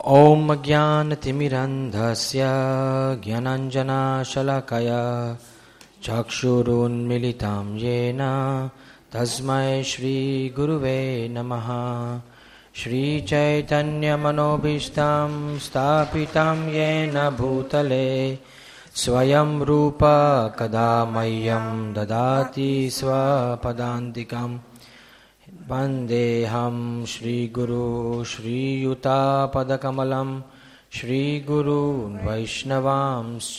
ओम ज्ञानतिमिरन्धस्य ज्ञानाञ्जनशलाकया चक्षुरुन्मीलितं येन तस्मै श्रीगुरुवे नमः। श्रीचैतन्यमनोभीष्टं स्थापितं येन भूतले स्वयं रूप कदा मह्यं ददाति स्वपदान्तिकम्। वन्देऽहं श्रीगुरु श्रीयुतापदकमलं श्रीगुरून् वैष्णवांश्च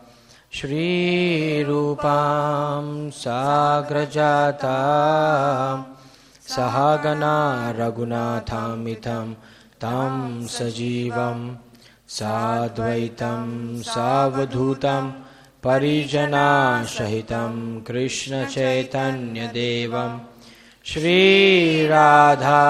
श्रीरूपां साग्रजातां सहगना रघुनाथामितं तं सजीवं साद्वैतं सावधूतं परिजनासहितं कृष्णचैतन्यदेवं श्रीराधा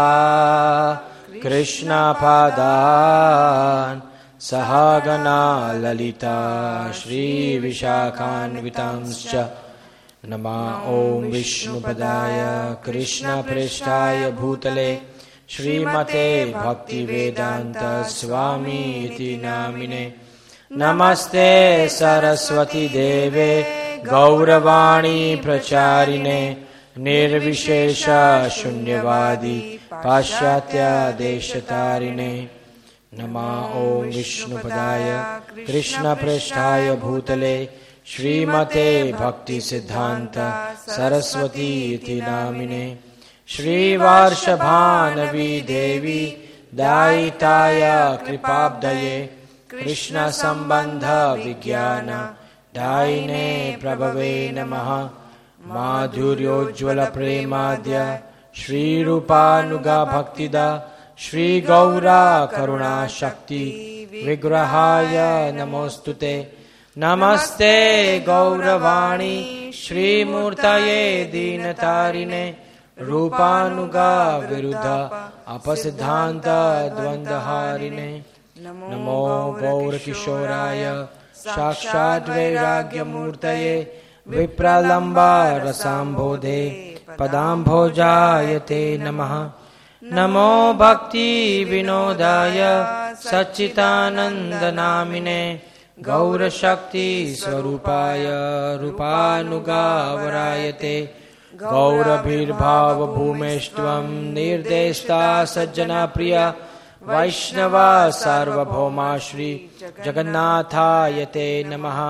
कृष्णपादान् सहगना ललिता श्रीविशाखान्वितांश्च नमः। ॐ विष्णुपदाय कृष्णप्रेष्ठाय भूतले श्रीमते भक्तिवेदान्त स्वामी इति नामिने। नमस्ते सरस्वती देवे गौरवाणी प्रचारिणे निर्विशेष शून्यवादी पाश्चात्य देशतारिणे। नमः। ॐ विष्णुपदाय कृष्णप्रेष्ठाय भूतले श्रीमते भक्तिसिद्धान्त सरस्वती इति नामिने। श्रीवार्षभानवी देवी दायिताय कृपाब्धये कृष्णसम्बन्ध विज्ञान दायिने प्रभवे नमः। माधुर्योज्ज्वल प्रेमाद्य श्रीरूपानुगा भक्तिदा श्रीगौरा करुणा शक्ति विग्रहाय नमोस्तुते। नमस्ते गौरवाणी श्रीमूर्तये दीनतारिणे रूपानुगा विरुद्ध अपसिद्धान्त द्वन्द्वहारिणे। नमो गौरकिशोराय साक्षात् वैराग्यमूर्तये विप्रलम्बा रसाम्भोधे पदाम्भोजायते नमः। नमो भक्ति विनोदाय सच्चिदानन्दनामिने गौरशक्ति स्वरूपाय रूपानुगावरायते। गौरभीर्भाव भूमेष्त्वं निर्देष्टा सज्जना प्रिया वैष्णवा सार्वभौमा श्री जगन्नाथायते नमः।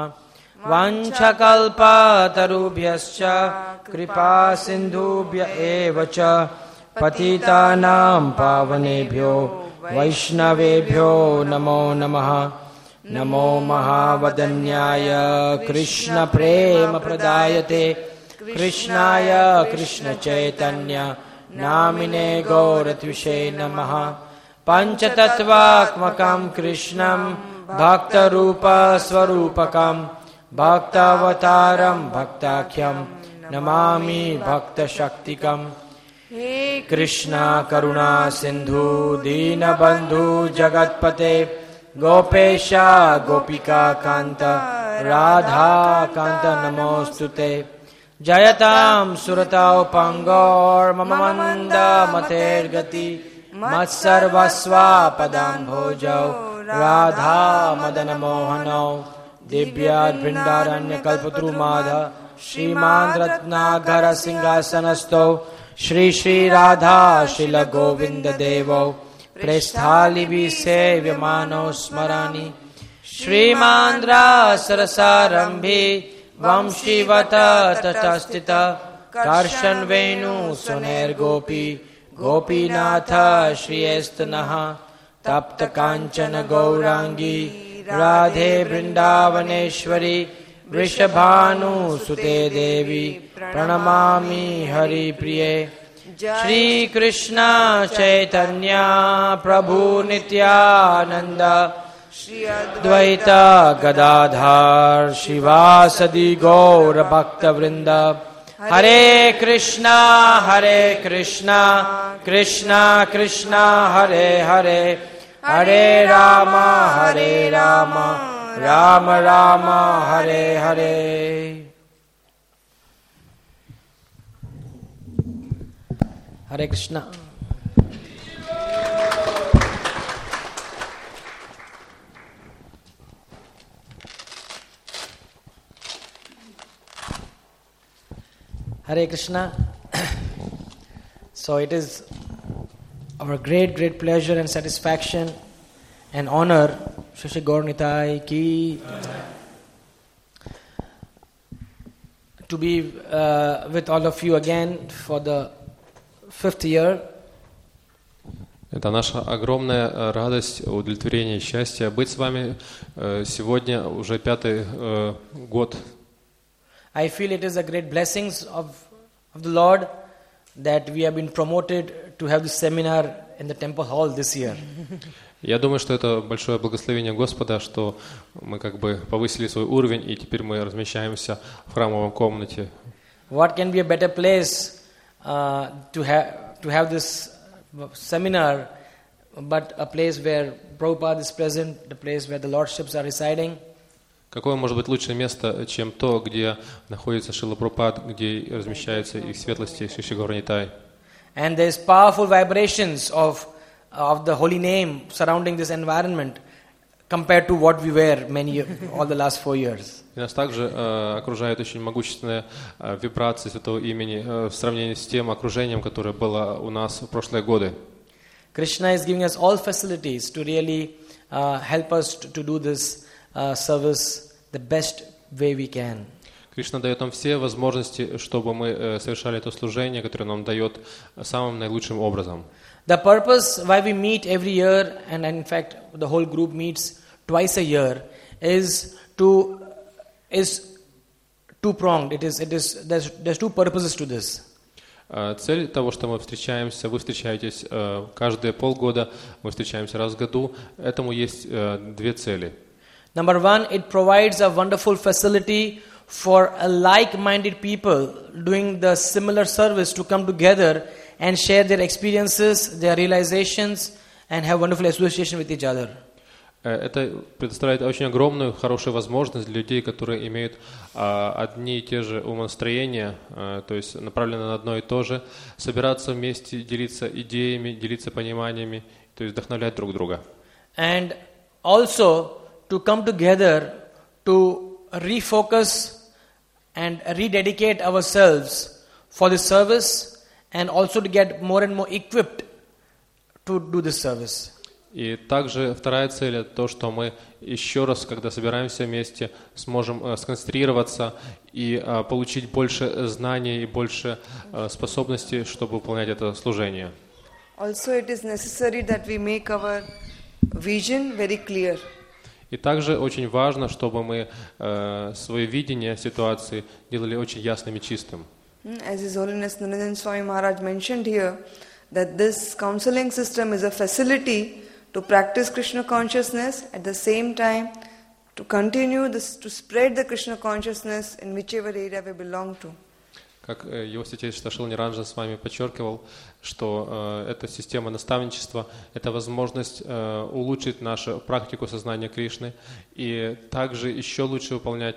वाञ्छकल्पतरुभ्यश्च कृपा सिन्धुभ्य एव च पतितानां पावनेभ्यो वैष्णवेभ्यो नमो नमः। नमो महावदन्याय कृष्ण प्रेम प्रदायते कृष्णाय कृष्ण चैतन्य नामिने गौरत्विषे नमः। पंचतत्वात्मकं कृष्णं भक्तरूप स्वरूपकं भक्तावतारं भक्ताख्यं नमामि भक्तशक्तिकम्। हे कृष्णा करुणा सिंधु दीनबंधु जगत्पते गोपेशा गोपिका कांत राधा कांत नमोस्तुते। जयतां सुरतां पंगोर मम मंद मतेर्गति मत्सर्वस्वा पदाम्भोजौ राधा मदन मोहनौ दिव्याद्वृन्दारण्य कल्पतरुमाधा श्रीमान् रत्नाकर सिंहासनस्थौ श्री श्री राधा शील गोविंद देवौ प्रेस्थालिभिः सेव्यमानौ स्मरामि। श्रीमान्द्रा सरसारम्भे वंशीवत तटस्थित कर्षण वेणु सुनैर्गोपी गोपीनाथ श्रियस्तनः। तप्त कांचन गौरांगी राधे वृंदावनेश्वरी वृषभानुसुते देवी प्रणमामि हरिप्रिये। श्री कृष्ण चैतन्य प्रभु नित्यानंद श्री अद्वैत गदाधर शिवासदि गौर भक्त वृंद। हरे कृष्णा कृष्णा कृष्णा हरे हरे हरे राम राम राम हरे हरे। हरे Krishna. Hare Krishna. So it is our great pleasure and satisfaction and honor, Shri Gaur Nitai ki, to be with all of you again for the 5th year. Это наша огромная радость, удовлетворение и счастье быть с вами сегодня уже 5-й год. I feel it is a great blessings of the Lord that we have been promoted to have this seminar in the temple hall this year. Я думаю, что это большое благословение Господа, что мы как бы повысили свой уровень, и теперь мы размещаемся в храмовой комнате. What can be a better place to have this seminar, but a place where Prabhupada is present, the place where the lordships are residing. Какое может быть лучшее место, чем то, где находится Шрила Прабхупад, где размещаются их светлости Шри Гаур Нитай. And there is powerful vibrations of the holy name surrounding this environment compared to what we were all the last 4 years. И нас также окружает очень могущественная вибрация Святого Имени в сравнении с тем окружением, которое было у нас в прошлые годы. Krishna is giving us all facilities to really help us to do this service the best way we can. Кришна дает нам все возможности, чтобы мы совершали это служение, которое нам дает самым наилучшим образом. The purpose why we meet every year, and in fact the whole group meets twice a year, is two-pronged. There's two purposes to this. Цель того, что мы встречаемся, вы встречаетесь каждые полгода, мы встречаемся раз в году, этому есть две цели. Number one, it provides a wonderful facility for a like-minded people doing the similar service to come together and share their experiences, their realizations, and have wonderful association with each other. Это предоставляет очень огромную, хорошую возможность для людей, которые имеют одни и те же умонастроения, то есть направлены на одно и то же, собираться вместе, делиться идеями, делиться пониманиями, то есть вдохновлять друг друга. And also to come together to refocus and rededicate ourselves for this service, and also to get more and more equipped to do this service. И также вторая цель – это то, что мы еще раз, когда собираемся вместе, сможем сконцентрироваться и получить больше знаний и больше способностей, чтобы выполнять это служение. Also, it is necessary that we make our vision very clear. И также очень важно, чтобы мы свое видение ситуации делали очень ясным и чистым. As His Holiness Niranjan Swami Maharaj mentioned here, that this counseling system is a facility to practice Krishna consciousness, at the same time to continue this, to spread the Krishna consciousness in whichever area we belong to. Как его святейшество Шрила Ниранджан с вами подчеркивал, что эта система наставничества – это возможность улучшить нашу практику сознания Кришны и также еще лучше выполнять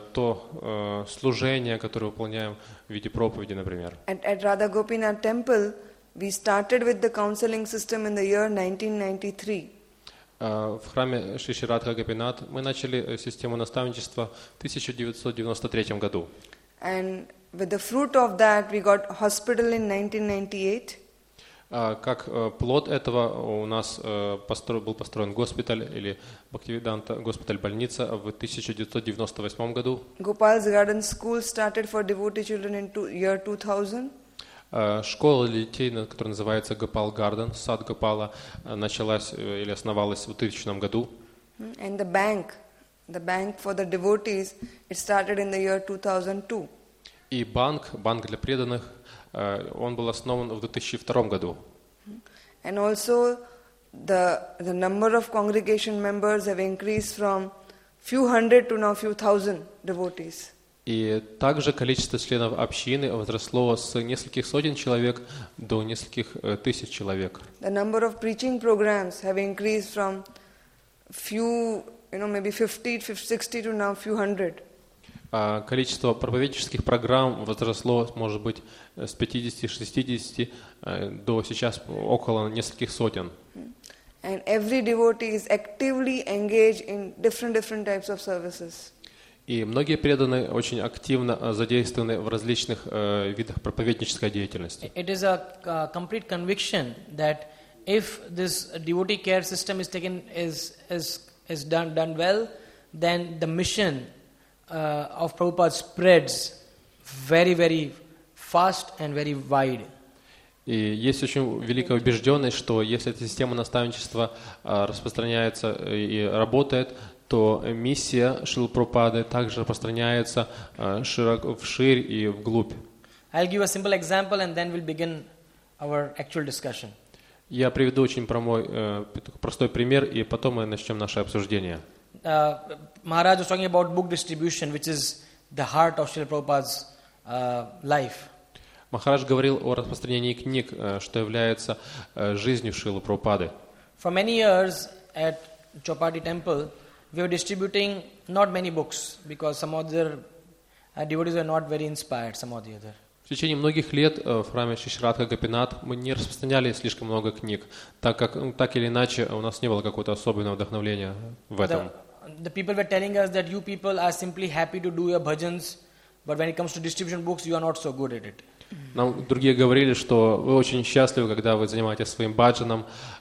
то служение, которое выполняем в виде проповеди, например. At Radha Gopinath Temple, we started with the counseling system in the year 1993. В храме Шри Шри Радха Гопинат мы начали систему наставничества в 1993 году. And with the fruit of that, we got hospital in 1998. Как плод этого у нас был построен госпиталь или Бхактивиданта госпиталь-больница в 1998 году. Gopal's Garden School started for devotee children in year 2000. Школа для детей, которая называется Гопал Гарден, сад Гопала, началась или основалась в 2000 году. And the bank for the devotees, it started in the year 2002. И банк для преданных, он был основан в 2002 году. And also the number of congregation members have increased from few hundred to now few thousand devotees. И также количество членов общины возросло с нескольких сотен человек до нескольких тысяч человек. The number of preaching programs have increased from few, maybe 50, 60 to now few hundred. Количество проповеднических программ возросло, может быть, с 50-60 до сейчас около нескольких сотен. And every devotee is actively engaged in different types of services. И многие преданные очень активно задействованы в различных видах проповеднической деятельности. It is a complete conviction that if this devotee care system is taken is done well, then the mission of Prabhupada spreads very, very fast and very wide. И есть очень великая убежденность, что если эта система наставничества распространяется и работает, то миссия Шрилы Прабхупады также распространяется широко, вширь и вглубь. I'll give a simple example and then we'll begin our actual discussion. Я приведу очень простой пример, и потом мы начнем наше обсуждение. Maharaj was talking about book distribution, which is the heart of Srila Prabhupada's life. Махарадж говорил о распространении книг, что является жизнью Шрилы Прабхупады. For many years at Chopati Temple, we were distributing not many books because some of the devotees were not very inspired, some or the other. В течение многих лет в храме Шри Радха Гопинат мы не распространяли слишком много книг, так как так или иначе у нас не было какого-то особенного вдохновения в этом. The people were telling us that you people are simply happy to do your bhajans, but when it comes to distribution books, you are not so good at it. Нам другие говорили, что вы очень счастливы, когда вы занимаетесь своим баджаном,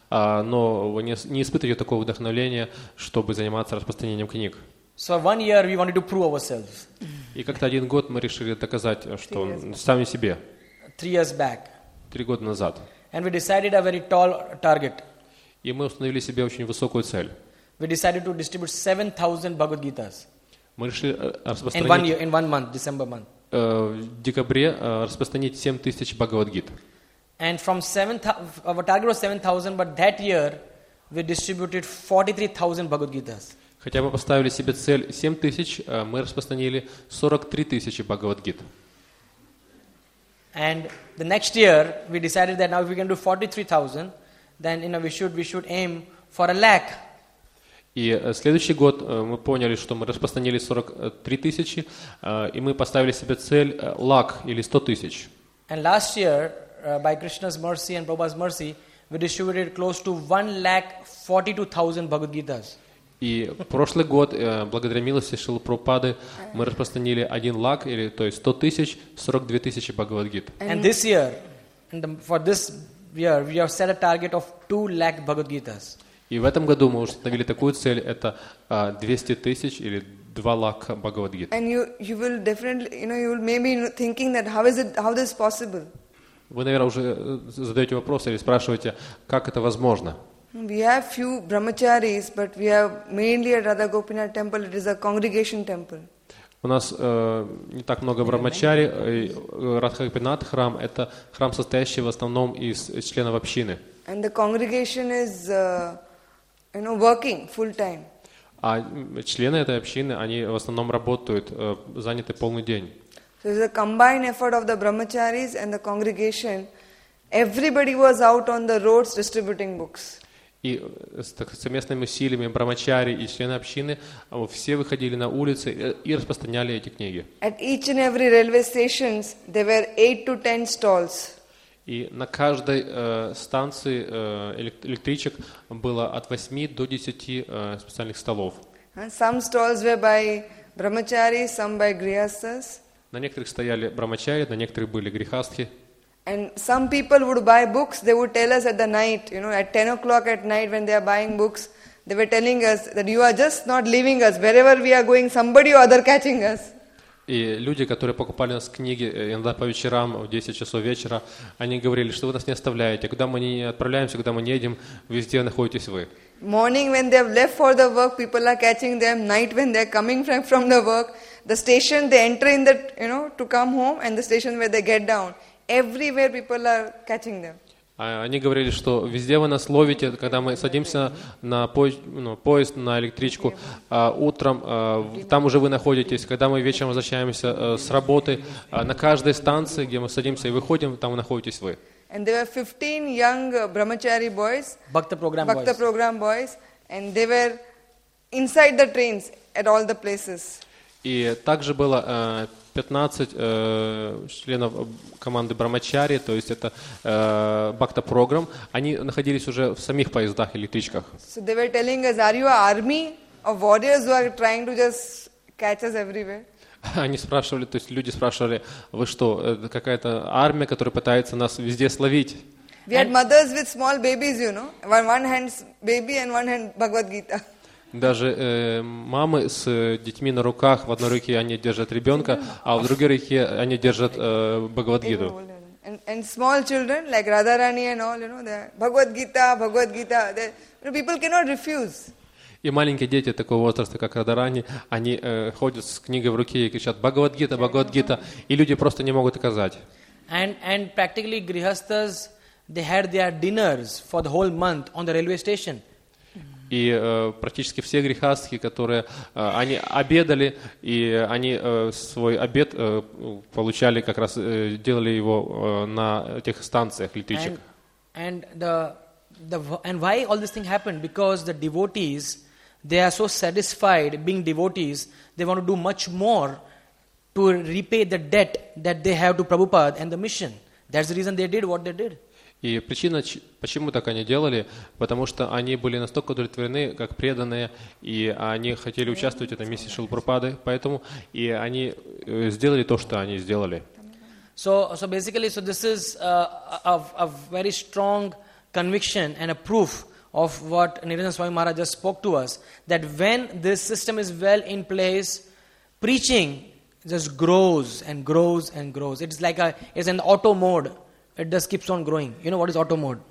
но вы не испытываете такого вдохновения, чтобы заниматься распространением книг. So 1 year we wanted to prove ourselves. И как-то один год мы решили доказать, что сами себе. 3 years back. 3 года назад. And we decided a very tall target. И мы установили себе очень высокую цель. We decided to distribute 7,000 Bhagavad Gitas. Мы решили распространить... In 1 month, December month. В декабре распространить 7000 Бхагавад-гит. And from 7,000, our target was 7,000, but that year we distributed 43,000 Bhagavad Gitas. Хотя мы поставили себе цель 7000, мы распространили 43 тысячи Бхагавад-гит. And the next year we decided that now if we can do 43,000, then we should aim for 100,000. И следующий год мы поняли, что мы распространили 43 тысячи, и мы поставили себе цель лак или 100 тысяч. And last year, by Krishna's mercy and Prabhupada's mercy, we distributed close to 1,42,000 Bhagavad Gitas. И прошлый год, благодаря милости Шрилы Прабхупады, мы распространили 1 лак, или то есть 100 тысяч, 42 тысячи Бхагавад-гит. And this year, for this year, we have set a target of 2,00,000 Bhagavad Gitas. И в этом году мы установили такую цель, это 200 тысяч или 2 лака Бхагавад-гит. And you will definitely, you will maybe thinking that how this is possible? Вы, наверное, уже задаете вопрос или спрашиваете, как это возможно? We have few brahmacharis, but we have mainly at Radha Gopinath temple, it is a congregation temple. У нас не так много брамачари. Радха Гопинат храм – это храм, состоящий в основном из членов общины. And the congregation is, working full time. А члены этой общины, они в основном работают, заняты полный день. So it's a combined effort of the brahmacharis and the congregation. Everybody was out on the roads distributing books. И с совместными усилиями брамачари и члены общины все выходили на улицы и распространяли эти книги. At each and every railway stations, there were 8 to 10 stalls. И на каждой станции электричек было от 8 до 10 специальных столов. Some stalls were by brahmacharis, some by grihasthas. На некоторых стояли брамачари, на некоторых были грихастхи. And some people would buy books, they would tell us at the night, at 10 o'clock at night when they are buying books, they were telling us that you are just not leaving us. Wherever we are going, somebody or other catching us. И люди, которые покупали у нас книги иногда по вечерам, в 10 часов вечера, они говорили, что вы нас не оставляете. Куда мы не отправляемся, куда мы не едем, везде находитесь вы. Morning when they have left for the work, people are catching them. Night when they are coming from the work, the station they enter in to come home, and the station where they get down. Everywhere people are catching them. Они говорили, что везде вы нас ловите, когда мы садимся на поезд, на электричку, утром там уже вы находитесь, когда мы вечером возвращаемся с работы, на каждой станции, где мы садимся и выходим, там вы находитесь вы. And there were 15 young brahmachari boys, Bhakta program boys, and they were inside the trains at all the places. И также было 15 членов команды Брамачари, то есть это Bhakta Program, они находились уже в самих поездах, электричках. So they were telling us, are you an army of warriors who are trying to just catch us everywhere. Они спрашивали, то есть люди спрашивали, вы что, это какая-то армия, которая пытается нас везде словить? We had mothers with small babies, you know. One hand's baby and one hand Bhagavad Gita. Даже мамы с детьми на руках, в одной руке они держат ребенка, а в другой руке они держат Бхагавад-гиту. And small children like Radharani and all, you know, they're Bhagavad Gita, Bhagavad Gita. You know, people cannot refuse. И маленькие дети такого возраста, как Радарани, они ходят с книгой в руке и кричат «Бхагавад-гита, Бхагавад-гита», и люди просто не могут отказать. And practically grihasthas, they had their dinners for the whole month on the railway station. И практически все грехастхи, которые они обедали, и они свой обед получали, как раз делали его на этих станциях электричек. And why all this thing happened? Because the devotees, they are so satisfied being devotees, they want to do much more to repay the debt that they have to Prabhupada and the mission. That's the reason they did what they did. И причина, почему так они делали, потому что они были настолько удовлетворены, как преданные, и они хотели участвовать в этой миссии Шрилы Прабхупады, поэтому и они сделали то, что они сделали. So basically, this is a very strong conviction and a proof of what Niranjana Swami Maharaj just spoke to us, that when this system is well in place, preaching just grows and grows and grows. It's like it's an auto mode. It just keeps on growing. You know what is auto mode?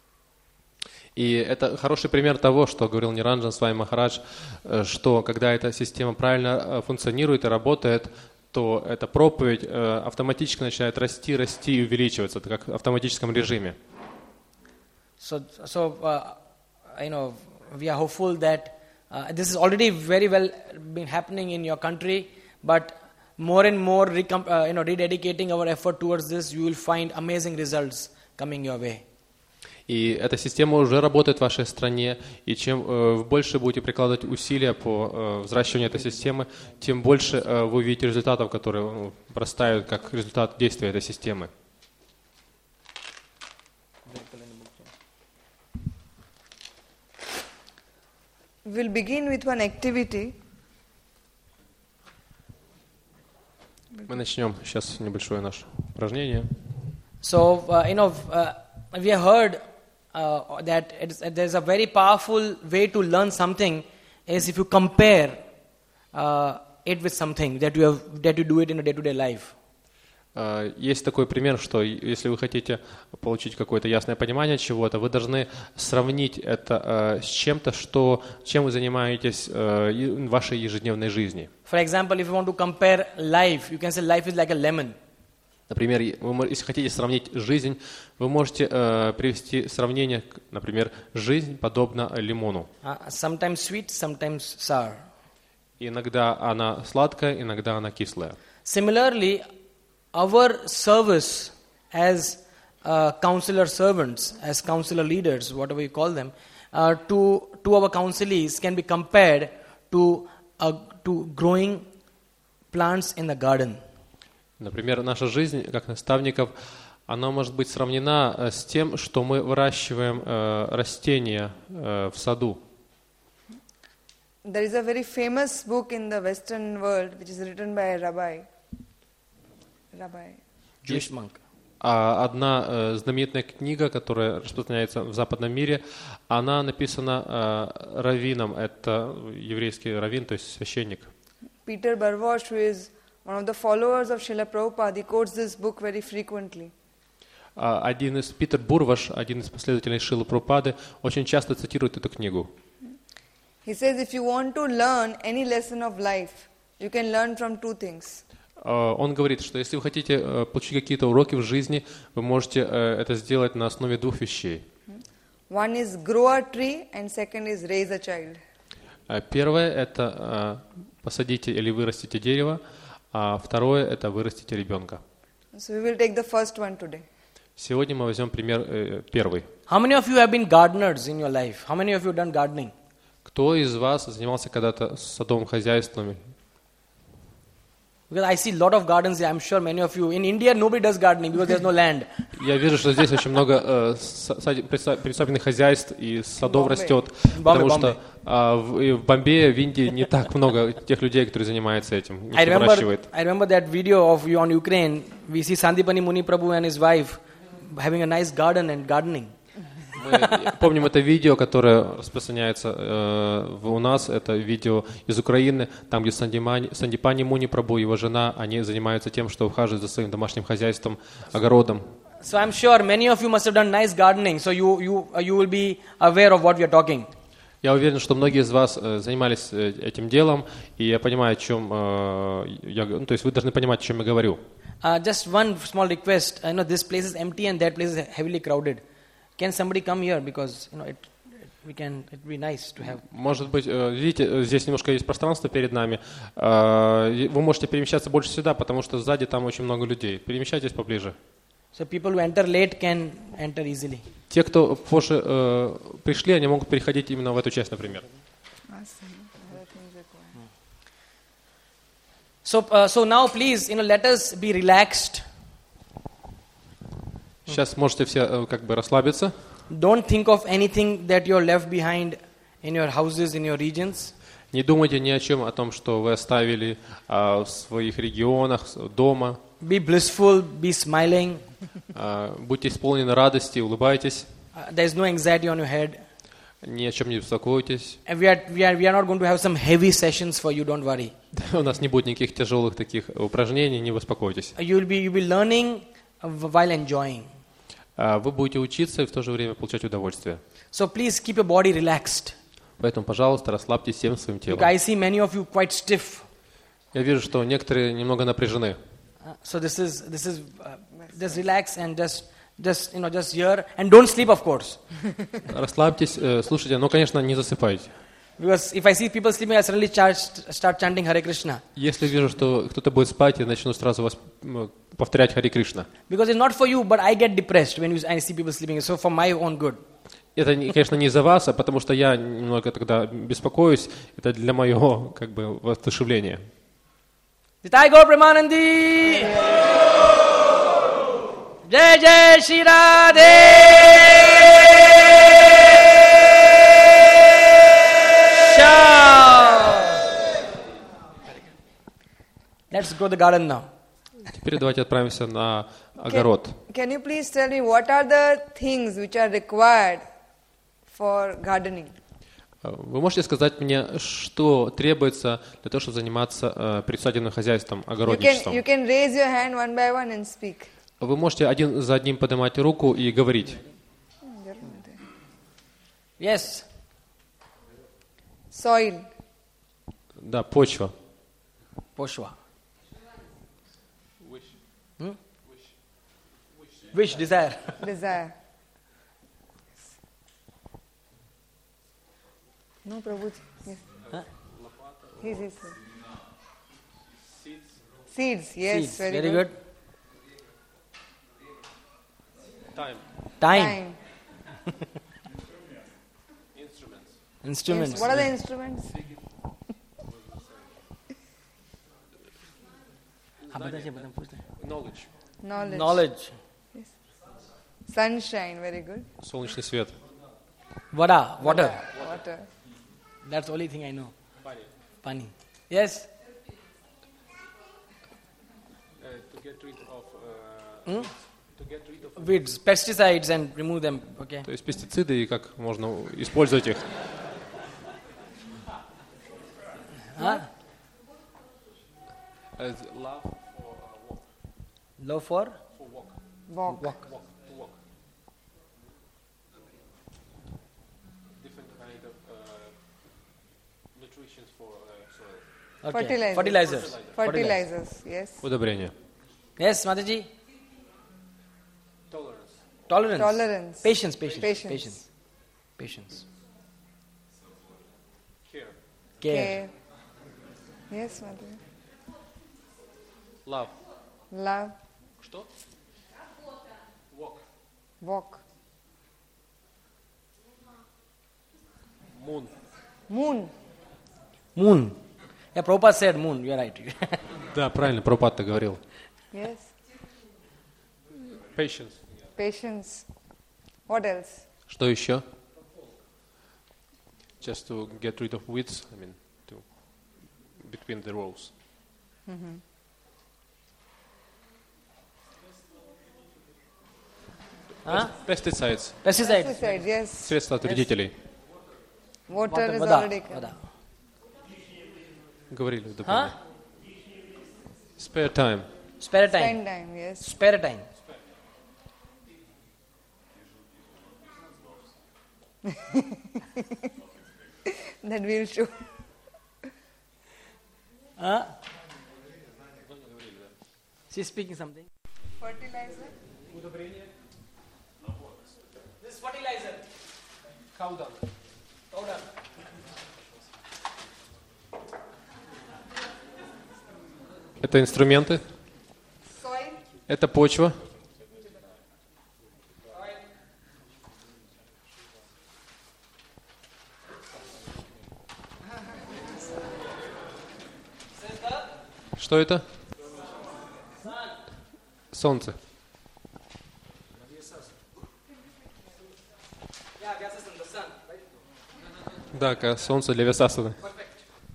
И это хороший пример того, что говорил Ниранджан Свами Махарадж, что когда эта система правильно функционирует и работает, то эта проповедь автоматически начинает расти и увеличиваться, это как в автоматическом режиме. So you know, we are hopeful that this is already very well been happening in your country, but more and more, rededicating our effort towards this, you will find amazing results coming your way. И эта система уже работает в вашей стране, и чем вы больше будете прикладывать усилия по взращиванию этой системы, тем больше вы увидите результатов, которые простают как результат действия этой системы. We'll begin with one activity. Мы начнем сейчас небольшое наше упражнение. So, we have heard that there's a very powerful way to learn something is if you compare it with something that you do it in a day-to-day life. Есть такой пример, что если вы хотите получить какое-то ясное понимание чего-то, вы должны сравнить это с чем-то, чем вы занимаетесь в вашей ежедневной жизни. For example, if you want to compare life, you can say life is like a lemon. Например, если хотите сравнить жизнь, вы можете привести сравнение, например, жизнь подобна лимону. Sometimes sweet, sometimes sour. Иногда она сладкая, иногда она кислая. Similarly, our service as counselor servants, as counselor leaders, whatever you call them, to our counselees can be compared to growing plants in the garden. Например, наша жизнь как наставников, она может быть сравнена с тем, что мы выращиваем растения в саду. There is a very famous book in the Western world which is written by a rabbi. Jewish monk. Одна знаменитая книга, которая распространяется в западном мире, она написана раввином, это еврейский раввин, то есть священник. Peter Barwash, who is one of the followers of Srila Prabhupada, he quotes this book very frequently. Питер Бурваш, один из последователей Шрилы Прабхупады, очень часто цитирует эту книгу. He says, if you want to learn any lesson of life, you can learn from two things. Он говорит, что если вы хотите получить какие-то уроки в жизни, вы можете это сделать на основе двух вещей. One is grow a tree, and second is raise a child. Первое – это посадите или вырастите дерево, а второе – это вырастите ребенка. So we will take the first one today. Сегодня мы возьмем пример первый. How many of you have been gardeners in your life? How many of you have done gardening? Кто из вас занимался когда-то садовым хозяйством? Because I see a lot of gardens there. I'm sure many of you. In India, nobody does gardening because there's no land. Я вижу, что здесь очень много приусадебных хозяйств и садов Бомбей. растет, Бомбей, потому что в Бомбее, в Индии не так много тех людей, которые занимаются этим, I никто выращивает. remember that video of you on Ukraine. We see Sandipani Muni Prabhu and his wife having a nice garden and gardening. Мы помним это видео, которое распространяется у нас, это видео из Украины, там, где Сандипани Муни Прабhu и его жена, они занимаются тем, что ухаживают за своим домашним хозяйством, огородом. So I'm sure many of you must have done nice gardening. So you will be aware of what we are talking. Я уверен, что многие из вас занимались этим делом, и я понимаю, о чем то есть вы должны понимать, о чем я говорю. Just one small request. I know this place is empty and that place is heavily crowded. Can somebody come here because it'd be nice to have. Может быть, видите, здесь немножко есть пространство перед нами. Вы можете перемещаться больше сюда, потому что сзади там очень много людей. Перемещайтесь поближе. So people who enter late can enter easily. Те, кто позже пришли, они могут переходить именно в эту часть, например. So now please, let us be relaxed. Сейчас можете все как бы расслабиться. Don't think of anything that you're left behind in your houses, in your regions. Не думайте ни о чем, о том, что вы оставили в своих регионах, дома. Be blissful, be smiling. Будьте исполнены радости, улыбайтесь. There's no anxiety on your head. Ни о чем не беспокойтесь. And we are not going to have some heavy sessions for you, don't worry. У нас не будет никаких тяжелых таких упражнений, не беспокойтесь. You'll be learning while enjoying. Вы будете учиться и в то же время получать удовольствие. So please keep your body relaxed. Поэтому, пожалуйста, расслабьтесь всем своим телом. Look, I see many of you quite stiff. Я вижу, что некоторые немного напряжены. So this is just relax and just hear and don't sleep, of course. Расслабьтесь, слушайте, но, конечно, не засыпайте. Because if I see people sleeping, I suddenly start chanting Hare Krishna. Если вижу, что кто-то будет спать, я начну сразу вас повторять Харе Кришна. Because it's not for you, but I get depressed when I see people sleeping. So for my own good. Это, конечно, не из-за вас, а потому что я немного тогда беспокоюсь. Это для моего, как бы, воодушевления. Nitai Gaur Premanandi! Jai Jai Shri Radhe! Let's go to the garden now. Теперь давайте отправимся на огород. Can you please tell me what are the things which are required for gardening? Вы можете сказать мне, что требуется для того, чтобы заниматься приусадебным хозяйством, огородничеством? You can raise your hand one by one and speak. Вы можете один за одним поднимать руку и говорить. Yes. Soil. Да, почва. Poshwa. Wish, desire. Desire. No, Prabhu. Yes. Huh? His. Seeds. Yes, Seeds. very good. Time. Instruments. Yes. What are the instruments? Knowledge. Yes. Sunshine, very good. Солнечный свет. Water. Water. That's the only thing I know. Pani. Yes. To get rid of Weeds, pesticides and remove them. Okay. То есть пестициды и как можно использовать их. Huh? Love for? Walk. Different kind of nutrition for soil. Okay. Fertilizers, yes. Удобрение. Yes, Mataji? Tolerance. Patience. Care. Yes, Mataji. Love. Что? Walk. Moon. Moon. Yeah, Prabhupada said moon. You're right. Да, правильно, Прабхупад говорил. Yes. Patience. Patience. What else? Что еще? Just to get rid of weeds, I mean, to between the rows. Huh? Pesticides. Pesticides. Pesticide, yes. Средства от вредителей. Water is Вода, already вода. Говорили в Huh? дополнение. Spare time. Spare time. spend time, yes. Spare time. That we'll show. Huh? She's speaking something. Fertilizer. This fertilizer. Cow dung. Cow dung. Это инструменты, Soil. это почва, что это? Солнце. Yeah, gases in the sun, right? Да, солнце для висасаны. Perfect.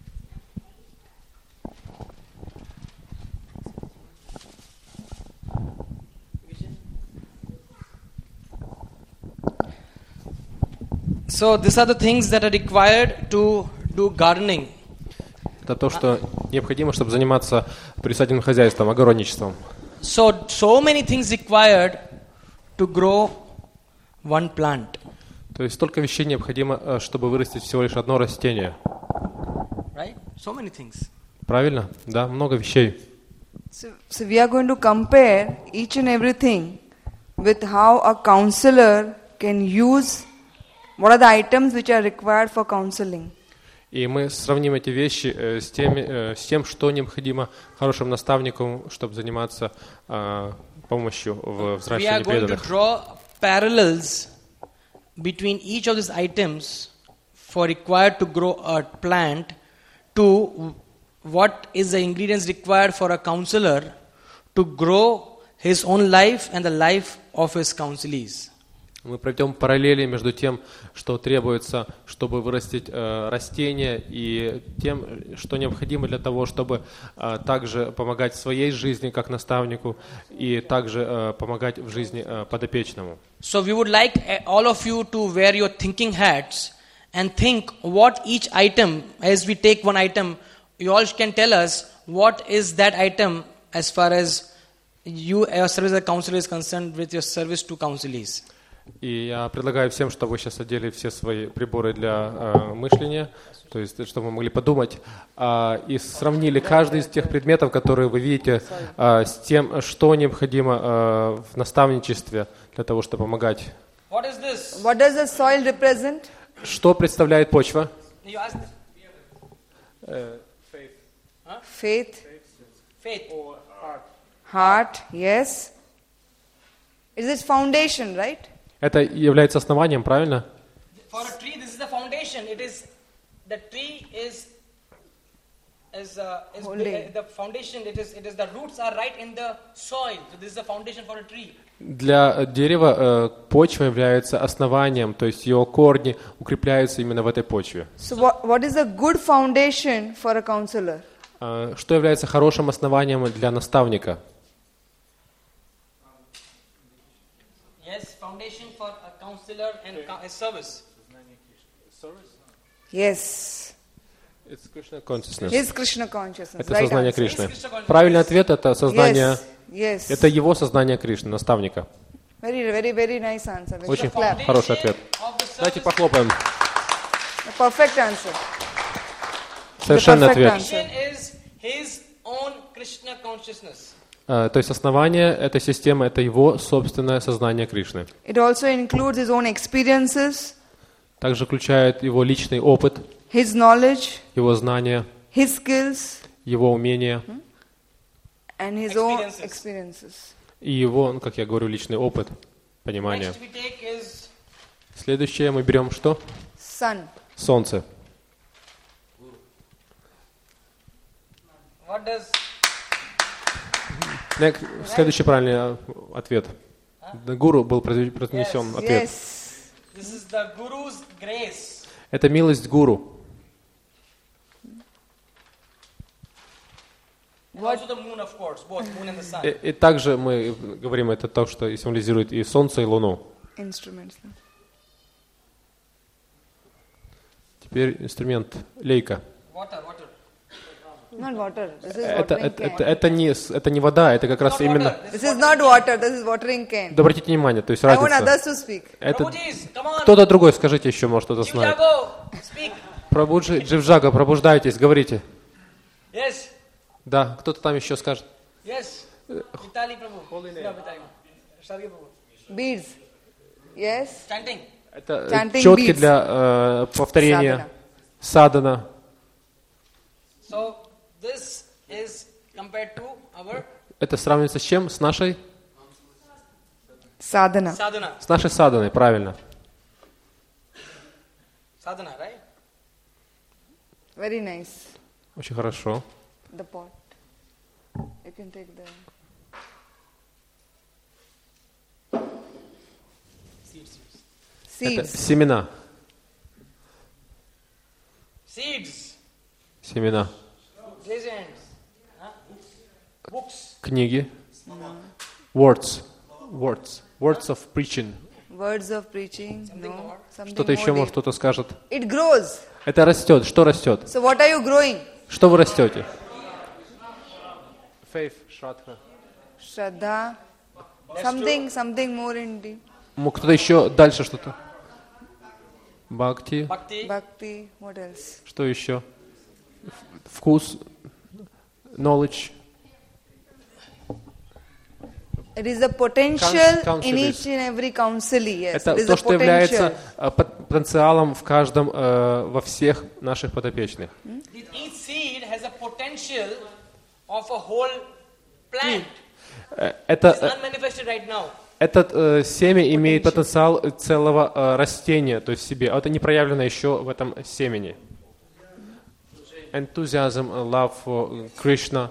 So these are the things that are required to do gardening. Это то, что необходимо, чтобы заниматься присадебным хозяйством, огородничеством. So many things required to grow one plant. То есть столько вещей необходимо, чтобы вырастить всего лишь одно растение. Right? So many things. Правильно? Да, много вещей. So we are going to compare each and everything with how a counselor can use what are the items which are required for counseling. И мы сравним эти вещи с тем, что необходимо хорошему наставнику, чтобы заниматься помощью в We are взращивании going to преданных. draw parallels between each of these items for required to grow a plant to what is the ingredients required for a counselor to grow his own life and the life of his counselees. Мы проведем параллели между тем, что требуется, чтобы вырастить растения, и тем, что необходимо для того, чтобы также помогать в своей жизни как наставнику и также помогать в жизни подопечному. So we would like all of you to wear your thinking hats and think what each item, as we take one item, you all can tell us what is that item as far as your service as a counselor is concerned with your service to counselees. И я предлагаю всем, чтобы вы сейчас одели все свои приборы для мышления, то есть чтобы мы могли подумать, и сравнили каждый из тех предметов, которые вы видите, с тем, что необходимо в наставничестве для того, чтобы помогать. What is this? What does the soil represent? Что представляет почва? You asked Faith. faith. Heart, yes. It is foundation, right? Это является основанием, правильно? For a tree, this is the foundation. It is the tree is Holding. the foundation. It is the roots are right in the soil. So this is the foundation for a tree. Для дерева почва является основанием, то есть его корни укрепляются именно в этой почве. So what is a good foundation for a counselor? Что является хорошим основанием для наставника? Yes, foundation for a counselor and a service. Yes. It's Krishna consciousness. His Krishna consciousness. Это Right сознание answer. Кришны. Krishna consciousness. Правильный ответ – это сознание, Yes. это его сознание Кришны, наставника. Very nice answer. We Очень should clap. хороший ответ. Of the Давайте service похлопаем. A perfect answer. Совершенный perfect ответ. answer. is his own Krishna consciousness. То есть основание этой системы – это его собственное сознание Кришны. It also includes his own experiences, Также включает его личный опыт, his knowledge, его знания, his skills, его умения and his own Experiences. experiences. и его, как я говорю, личный опыт, понимание. Next we take is Следующее мы берем что? Sun. Солнце. what does Следующий правильный ответ. Гуру был произнесен ответ. Yes. This is the Guru's grace. Это милость гуру. And also the moon, of course, both moon and the sun. И также мы говорим, это то, что символизирует и солнце, и луну. Instruments. Теперь инструмент лейка. Water. Not water. This is watering can. Это не вода, это как раз Not именно... water. This is not water. This is watering can. Да, обратите внимание, то есть I want разница. others to speak. Это Prabhuji, come on. кто-то другой, скажите еще, может, кто-то Shiv знает. Jago, speak. Прабhuджи, Дживджага, пробуждайтесь, говорите. Yes. Да, кто-то там еще скажет. Yes. Vitali Prabhu. Yeah, Vitali. Sargi Prabhu. Beads. Yes. Chanting. Это Chanting четки beads. для повторения садана. So this is compared to our Это сравнивается с чем? С нашей Sadhana. sadhana. С нашей саданой, правильно. Sadhana, right? Very nice. Очень хорошо. The pot. You can take the... Это Seeds. семена. Seeds. Семена. Raise your hands. Huh? Books. Книги. Words. Words of preaching. Words of preaching. Something No. more. Something Что-то еще, more может, deep. кто-то скажет. It grows. Это растет. Что растет? So what are you growing? Что вы растете? Faith, Shraddha. Shraddha. Something more in deep. Кто-то еще дальше что-то? Бхакти. Bhakti. Bhakti. What else? Что еще? Вкус. Knowledge. It is the potential Counsel in is- each and every counselee. Yes. Это It is то, the что является potential. потенциалом в каждом, во всех наших подопечных. Each seed has a potential of a whole plant. It's Это, unmanifested right now. этот семя имеет потенциал целого растения, то есть в себе. А это не проявлено еще в этом семени. Enthusiasm, love for Krishna.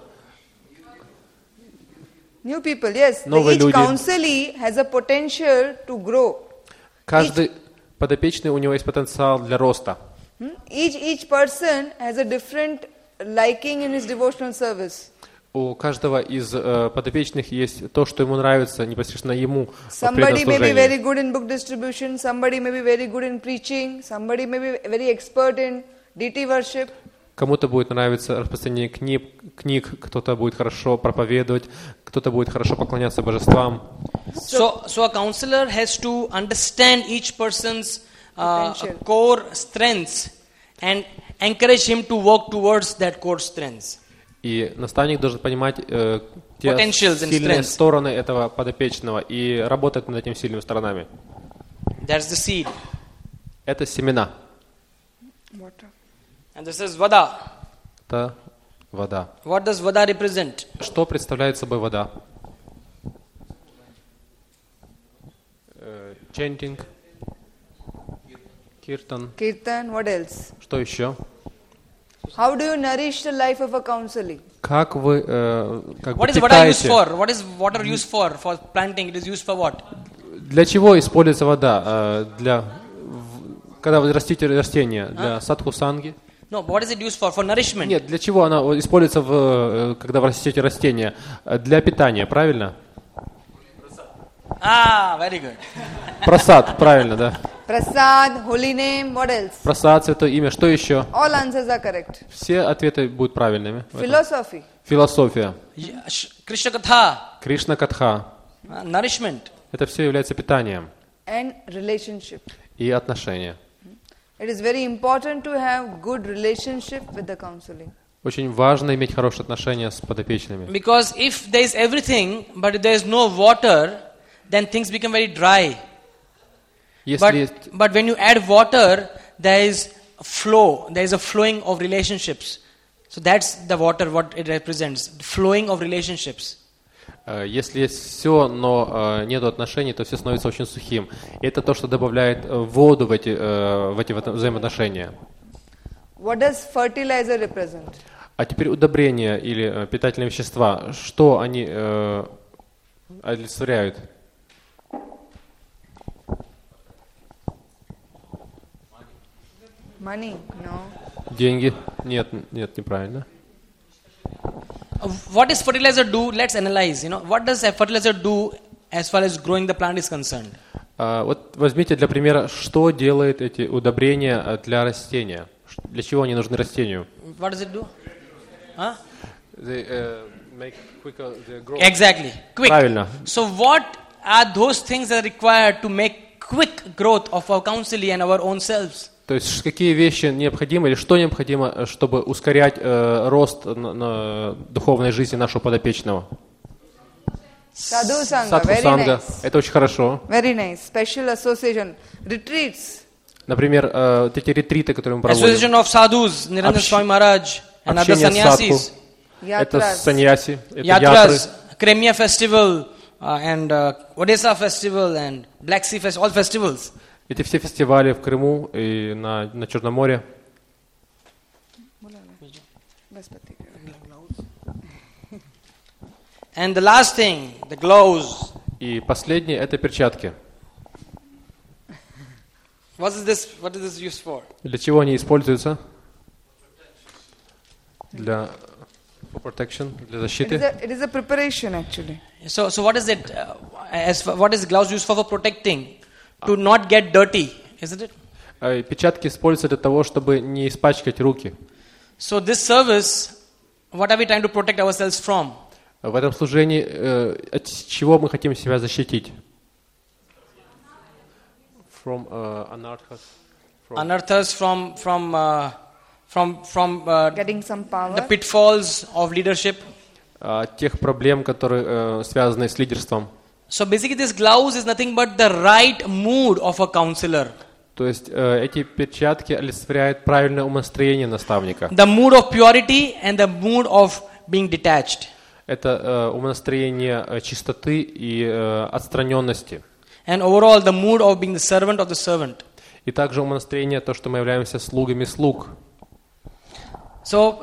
New people, yes. Новые Each люди. counselee has a potential to grow. Каждый подопечный, у него есть потенциал для роста. Each person has a different liking in his devotional service. У каждого из подопечных есть то, что ему нравится непосредственно ему в Somebody преданном may be very служении. good in book distribution, somebody may be very good in preaching, somebody may be very expert in deity worship. Кому-то будет нравиться распространение книг, кто-то будет хорошо проповедовать, кто-то будет хорошо поклоняться божествам. So a counselor has to understand each person's Potential. core strengths and encourage him to work towards that core strengths. И наставник должен понимать те Potentials and сильные strengths. стороны этого подопечного и работать над этими сильными сторонами. That's the seed. Это семена, Water. And this is Vada. это вода. What does Vada represent? Что представляет собой вода? Chanting, киртан. Kirtan, what else? Что еще? How do you nourish the life of a counselee? Как вы как бы What is Vada used питаете? for? What is water used for? For planting, it is used for what? Для чего используется вода? Когда вы растите растения? Для садхусанги? No, what is it used for? For nourishment. Нет, для чего она используется, когда вы растите растения? Для питания, правильно? Ah, very good. Просад, правильно, да. Prasad, holy name, what else? Просад, святое имя. Что еще? All answers are correct. Все ответы будут правильными. в этом. Philosophy. Философия. Krishna Katha. Кришна Катха. Nourishment. Это все является питанием And relationship. и отношения. It is very important to have good relationship with the counseling. Очень важно иметь хорошие отношения с подопечными. Because if there is everything, but if there is no water, then things become very dry. Если есть But when you add water, there is a flow. There is a flowing of relationships. So that's the water, what it represents. Flowing of relationships. Если есть все, но нет отношений, то все становится очень сухим. И это то, что добавляет воду в эти взаимоотношения. What does fertilizer represent? А теперь удобрения или питательные вещества, что они олицетворяют? Money, no. Деньги? Нет, неправильно. What does fertilizer do? Let's analyze. What does a fertilizer do as far as growing the plant is concerned? Вот возьмите для примера, что делает эти удобрения для растения. Для чего они нужны растению? What does it do? Huh? They make quicker the growth. Exactly. Quick. Правильно. So what are those things that are required to make quick growth of our counsel and our own selves? То есть какие вещи необходимы или что необходимо, чтобы ускорять рост на духовной жизни нашего подопечного? Sadhu Sangha, Садху very санга. nice. Это очень хорошо. Very nice. Special association. Retreats. Например, вот эти ретриты, которые мы проводим. Association of sadhus, Nirendra Swami Maharaj and other Общение с садху. sannyasis. Это Yatras. саньяси, это ятры. Yatras, Kremia festival and Odessa festival and Black Sea festival, all festivals. Эти все фестивали в Крыму и на Черном море. And the last thing, the gloves. И последнее – это перчатки. What is this used for? Для чего они используются? Для protection, для защиты. It is a preparation actually. So what is it? What is gloves used for protecting? To not get dirty, isn't it? Перчатки используются для того, чтобы не испачкать руки. So this service, what are we trying to protect ourselves from? В этом служении от чего мы хотим себя защитить? From anarthas. Anarthas from Getting some power. the pitfalls of leadership. Тех проблем, которые связаны с лидерством. So basically this gloves is nothing but the right mood of a counselor. То есть эти перчатки олицетворяют правильное умонастроение наставника. The mood of purity and the mood of being detached. Это умонастроение чистоты и отстраненности. And overall the mood of being the servant of the servant. И также умонастроение то, что мы являемся слугами слуг. So,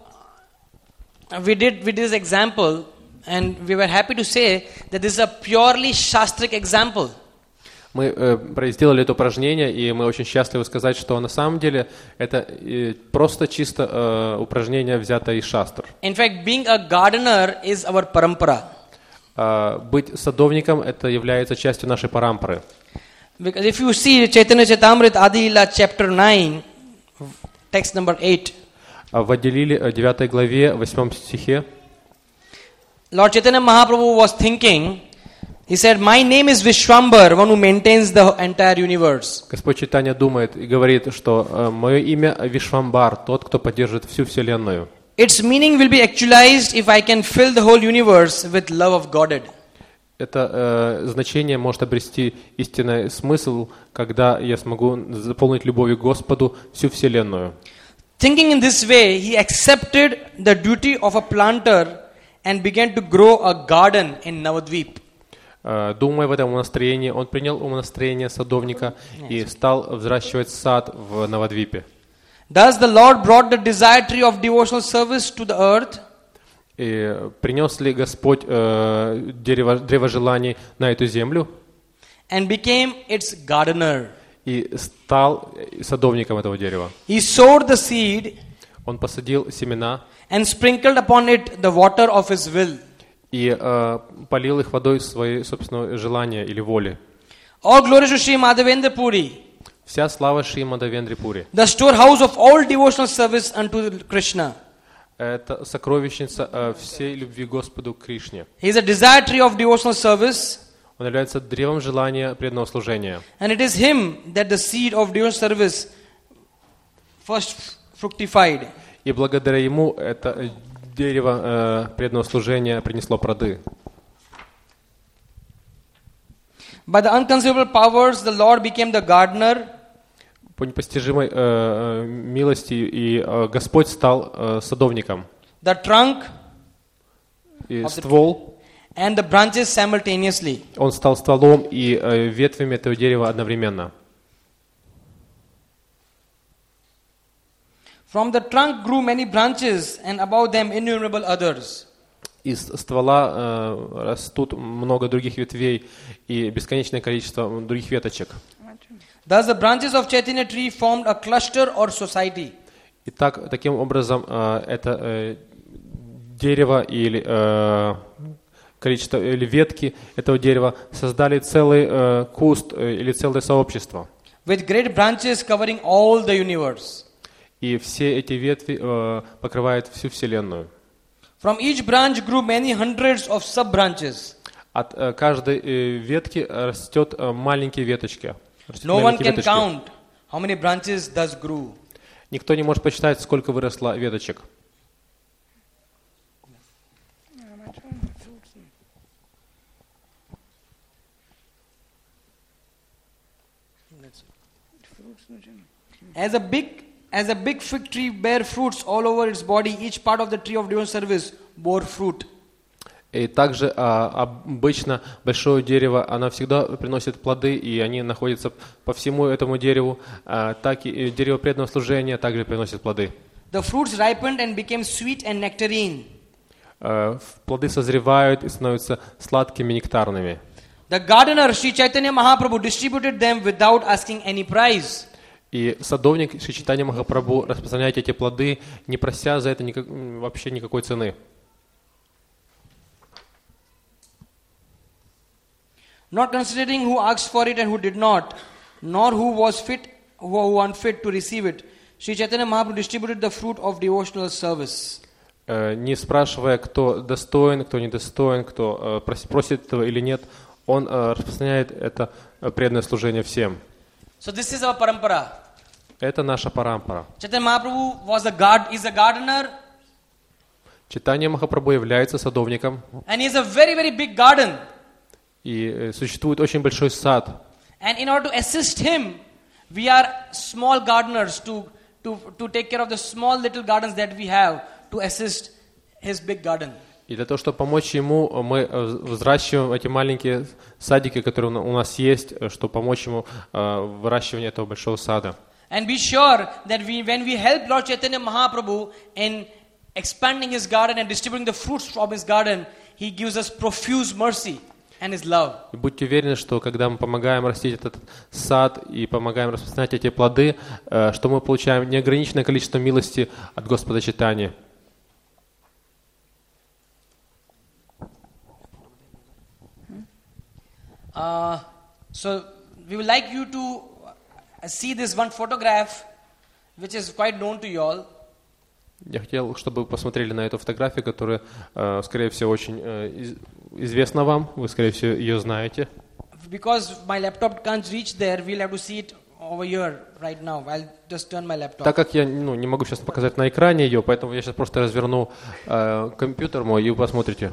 we did this example and we were happy to say that this is a purely Shastric example. Мы сделали это упражнение, и мы очень счастливы сказать, что на самом деле это просто чисто упражнение, взятое из шастр. In fact, being a gardener is our parampara. Быть садовником – это является частью нашей парампары. Because if you see Chaitanya Chaitamrita Adi Lila chapter 9, text number 8. В Адилиле 9 главе, 8 стихе, Lord Chaitanya Mahaprabhu was thinking, he said, my name is Vishwambar, one who maintains the entire universe. Господь Чайтанья думает и говорит, что мое имя Вишвамбар, тот, кто поддерживает всю вселенную. Its meaning will be actualized if I can fill the whole universe with love of Godhead. Это значение может обрести истинный смысл, когда я смогу заполнить любовью к Господу всю вселенную. Thinking in this way, he accepted the duty of a planter and began to grow a garden in Navadvip. Думая в этом умонастроении, он принял умонастроение садовника и стал взращивать сад в Навадвипе. Thus the Lord brought the desire tree of devotional service to the earth. И принес ли Господь древо желаний на эту землю? And became its gardener. И стал садовником этого дерева. He sowed the seed Он посадил семена and sprinkled upon it the water of his will. и полил их водой своей собственного желания или воли. All glory to Sri Madhavendra Puri, Вся слава Шри Мадхавендре Пури. the storehouse of all devotional service unto Krishna. Это сокровищница всей любви к Господу Кришне. He is a desire tree of devotional service. Он является древом желания преданного служения. And it is him that the seed of devotional service first fructified. И благодаря ему это дерево преданного служения принесло плоды. By the unconceivable powers, the Lord became the gardener. По непостижимой милости и Господь стал садовником. The trunk И ствол, and the branches simultaneously. он стал стволом и ветвями этого дерева одновременно. From the trunk grew many branches, and above them innumerable others. Из ствола растут много других ветвей и бесконечное количество других веточек. Thus the branches of Chaitanya tree formed a cluster or society. Итак, таким образом, это дерево или количество или ветки этого дерева создали целый куст или целое сообщество. With great branches covering all the universe. И все эти ветви покрывают всю Вселенную. From each branch grew many hundreds of sub-branches. От каждой ветки растет маленькие веточки. No one can count how many branches thus grew. Никто не может посчитать, сколько выросло веточек. As a big fig tree bear fruits all over its body, each part of the tree of divine service bore fruit. И также обычно большое дерево, оно всегда приносит плоды, и они находятся по всему этому дереву, так и дерево преданного служения также приносит плоды. The fruits ripened and became sweet and nectarine. Плоды созревают и становятся сладкими нектарными. The gardener, Sri Chaitanya Mahaprabhu, distributed them without asking any price. И садовник Шри Чайтанья Махапрабху распространяет эти плоды, не прося за это вообще никакой цены. Not considering who asked for it and who did not, nor who was fit, who unfit to receive it, Sri Chaitanya Mahaprabhu distributed the fruit of devotional service. Не спрашивая, кто достоин, кто недостоин, кто просит этого или нет, он распространяет это преданное служение всем. So this is our parampara. Это наша парампара. Chaitanya Mahaprabhu is a gardener. Чайтанья Махапрабху является садовником. And he is a very, very big garden. И существует очень большой сад. And in order to assist him, we are small gardeners to take care of the small little gardens that we have to assist his big garden. И для того, чтобы помочь ему, мы взращиваем эти маленькие садики, которые у нас есть, чтобы помочь ему в выращивании этого большого сада. And be sure that when we help Lord Chaitanya Mahaprabhu in expanding his garden and distributing the fruits from his garden, he gives us profuse mercy and his love. И будьте уверены, что когда мы помогаем растить этот сад и помогаем распространять эти плоды, что мы получаем неограниченное количество милости от Господа Чайтаньи. So we would like you to see this one photograph, which is quite known to you all. Я хотел, чтобы вы посмотрели на эту фотографию, которая, скорее всего, очень известна вам. Вы, скорее всего, ее знаете. Because my laptop can't reach there, we'll have to see it over here right now. I'll just turn my laptop. Так как я не могу сейчас показать на экране ее, поэтому я сейчас просто разверну компьютер мой, и вы посмотрите.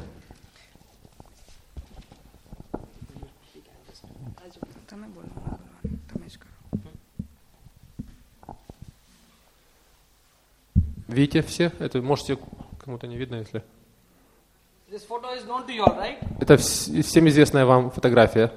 Видите все? Это можете, кому-то не видно, если... This photo is known to you all, right? Это всем известная вам фотография.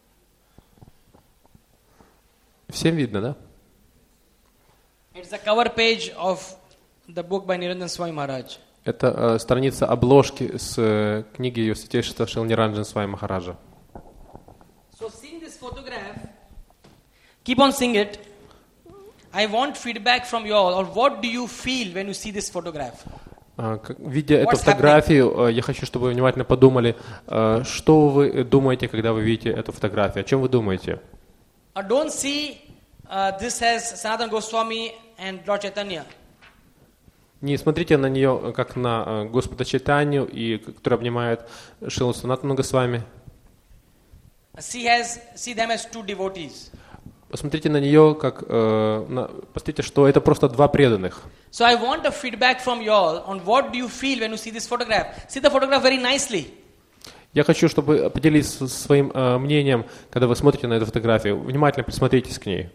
Всем видно, да? It's the cover page of the book by Niranjan Swami Maharaj. Это страница обложки с книги Его Святейшества Шрила Ниранджана Свами Махараджа. So seeing this photograph, keep on seeing it. I want feedback from you all. Or what do you feel when you see this photograph? Видя эту фотографию, я хочу, чтобы вы внимательно подумали, что вы думаете, когда вы видите эту фотографию. О чем вы думаете? Don't see this as Sanatana Goswami and Lord Chaitanya. Не смотрите на нее, как на Господа Чайтанью, и который обнимает Шрилу Санатану Госвами. See them as two devotees. Посмотрите на нее, как, посмотрите, что это просто два преданных. So I want a feedback from you all on what do you feel when you see this photograph. See the photograph very nicely. Я хочу, чтобы поделились своим мнением, когда вы смотрите на эту фотографию. Внимательно присмотритесь к ней.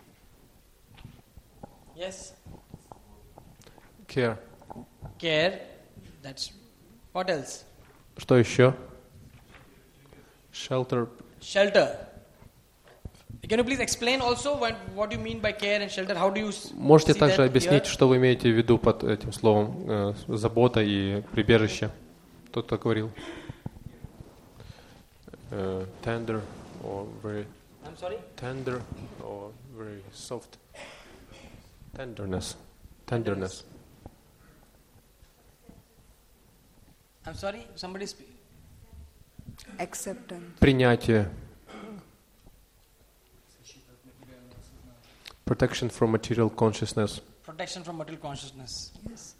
Yes. Care. Care. That's what else? Что еще? Shelter. Shelter. Can you please explain also what you mean by care and shelter? How do you Можете see также that объяснить, here? что вы имеете в виду под этим словом забота и прибежище? Кто-то говорил. Tender or very I'm sorry? tender or very soft. Tenderness. Tenderness. I'm sorry? Somebody speak. Acceptance. Принятие. Protection from material consciousness. Protection from material consciousness. Yes.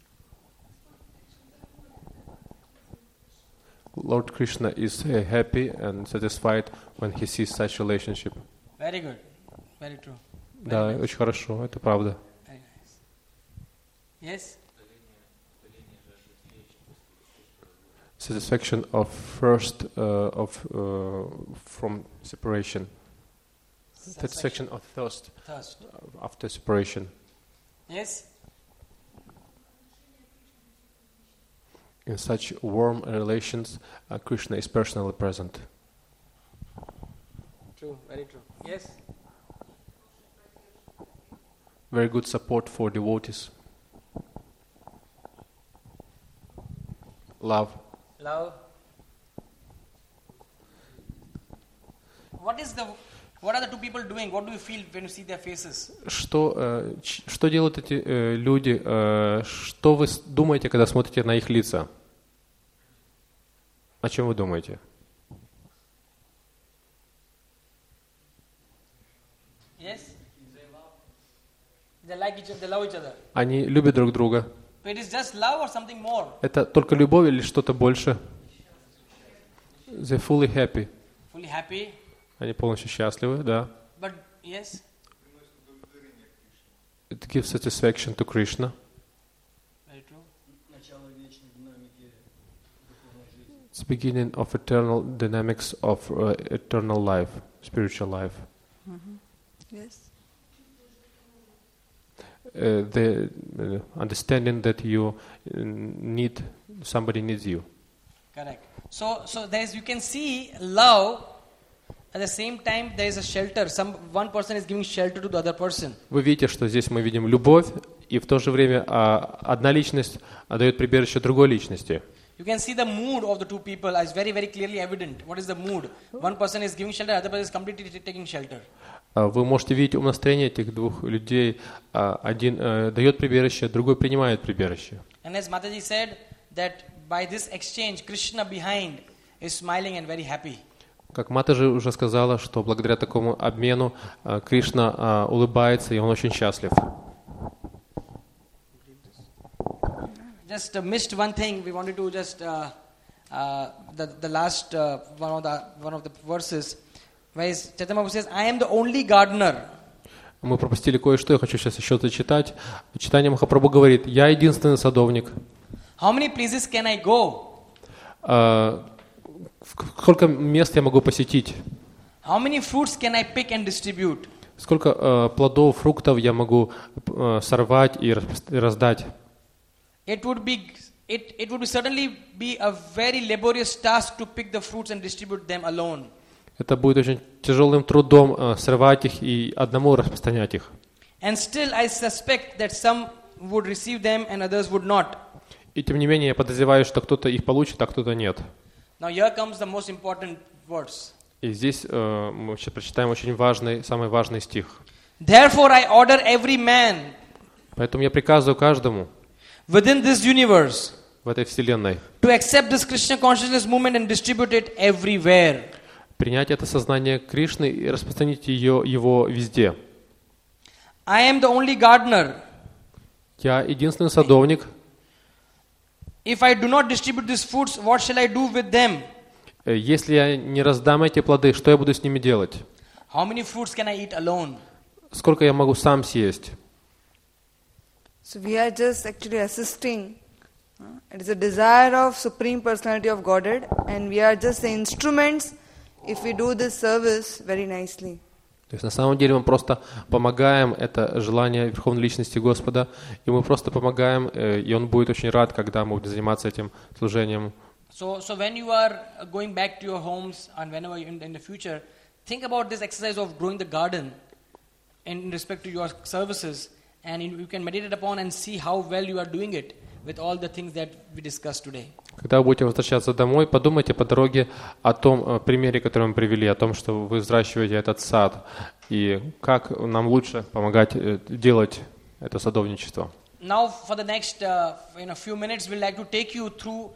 Lord Krishna is happy and satisfied when he sees such relationship. Very good. Very true. Да, очень хорошо, это правда. Very nice. Yes? Satisfaction of first from separation. Satisfaction of thirst Thirst. after separation. Yes? In such warm relations, Krishna is personally present. True. Very true. Yes? Very good support for devotees. Love. Love. What are the two people doing? What do you feel when you see their faces? Что делают эти люди? Что вы думаете, когда смотрите на их лица? О чем вы думаете? Yes? They like each other. They love each other. Они любят друг друга. So it is just love or something more? Это только любовь или что-то больше? They're fully happy. Fully happy. Они полностью счастливы, да. But yes? It gives satisfaction to Krishna. Very true. It's beginning of eternal dynamics of eternal life, spiritual life. Yes. The understanding that somebody needs you. Correct. So you can see love. At the same time, there is a shelter. One person is giving shelter to the other person. Вы видите, что здесь мы видим любовь, и в то же время одна личность дает прибежище другой личности. You can see the mood of the two people is very, very clearly evident. What is the mood? One person is giving shelter, other person is completely taking shelter. Вы можете видеть умонастроение этих двух людей. Один дает прибежище, другой принимает прибежище. And as Mataji said, that by this exchange, Krishna behind is smiling and very happy. Как Матаджи уже сказала, что благодаря такому обмену Кришна улыбается, и он очень счастлив. Just missed one thing. We wanted to just the last one of the verses, where Chaitanya Mahaprabhu says, "I am the only gardener." Мы пропустили кое-что, я хочу сейчас еще зачитать. Чайтанья Махапрабху говорит: «Я единственный садовник». How many places can I go? Сколько мест я могу посетить? How many fruits can I pick and distribute? Сколько плодов, фруктов я могу сорвать и раздать? It would certainly be a very laborious task to pick the fruits and distribute them alone. Это будет очень тяжелым трудом срывать их и одному распространять их. And still I suspect that some would receive them and others would not. И тем не менее я подозреваю, что кто-то их получит, а кто-то нет. Now here comes the most important verse. И здесь мы сейчас прочитаем очень важный, самый важный стих. Therefore I order every man Поэтому я приказываю каждому within this universe в этой вселенной to accept this Krishna consciousness movement and distribute it everywhere. принять это сознание Кришны и распространить его везде. I am the only gardener. Я единственный садовник. If I do not distribute these fruits, what shall I do with them? Если я не раздам эти плоды, что я буду с ними делать? How many fruits can I eat alone? Сколько я могу сам съесть? So we are just actually assisting. It is a desire of Supreme Personality of Godhead, and we are just the instruments if we do this service very nicely. То есть на самом деле мы просто помогаем, это желание Верховной Личности Господа, и мы просто помогаем, и Он будет очень рад, когда мы будем заниматься этим служением. So when you are going back to your homes and whenever in the future, think about this exercise of growing the garden in respect to your services, and you can meditate upon and see how well you are doing it with all the things that we discussed today. Когда вы будете возвращаться домой, подумайте по дороге о том примере, который мы привели, о том, что вы взращиваете этот сад, и как нам лучше помогать делать это садовничество. Now, for the next few minutes, we'd like to take you through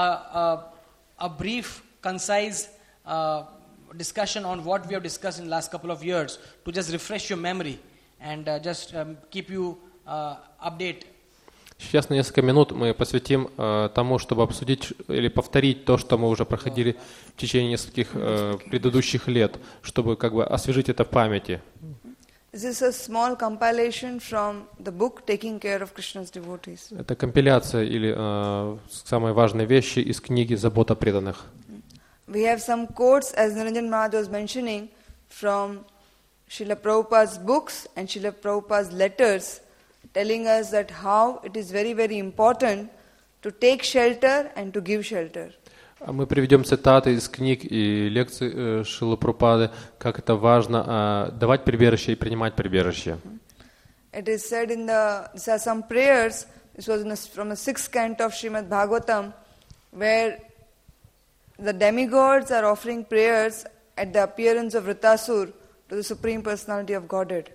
a brief, concise discussion on what we have discussed in the last couple of years to just refresh your memory and just keep you update. Сейчас на несколько минут мы посвятим тому, чтобы обсудить или повторить то, что мы уже проходили в течение нескольких предыдущих лет, чтобы как бы освежить это в памяти. This is a small compilation from the book Taking Care of Krishna's Devotees. Это компиляция или самые важные вещи из книги «Забота о преданных». We have some quotes, as Niranjan Maharaj was mentioning, from Srila Prabhupada's books and Srila Prabhupada's letters, telling us that how it is very, very important to take shelter and to give shelter. Мы приведем цитаты из книг и лекций Шрилы Прабхупады, как это важно давать прибежище и принимать прибежище. It is said these are some prayers, this was from the 6th canto of Srimad Bhagavatam, where the demigods are offering prayers at the appearance of Vritasur to the Supreme Personality of Godhead.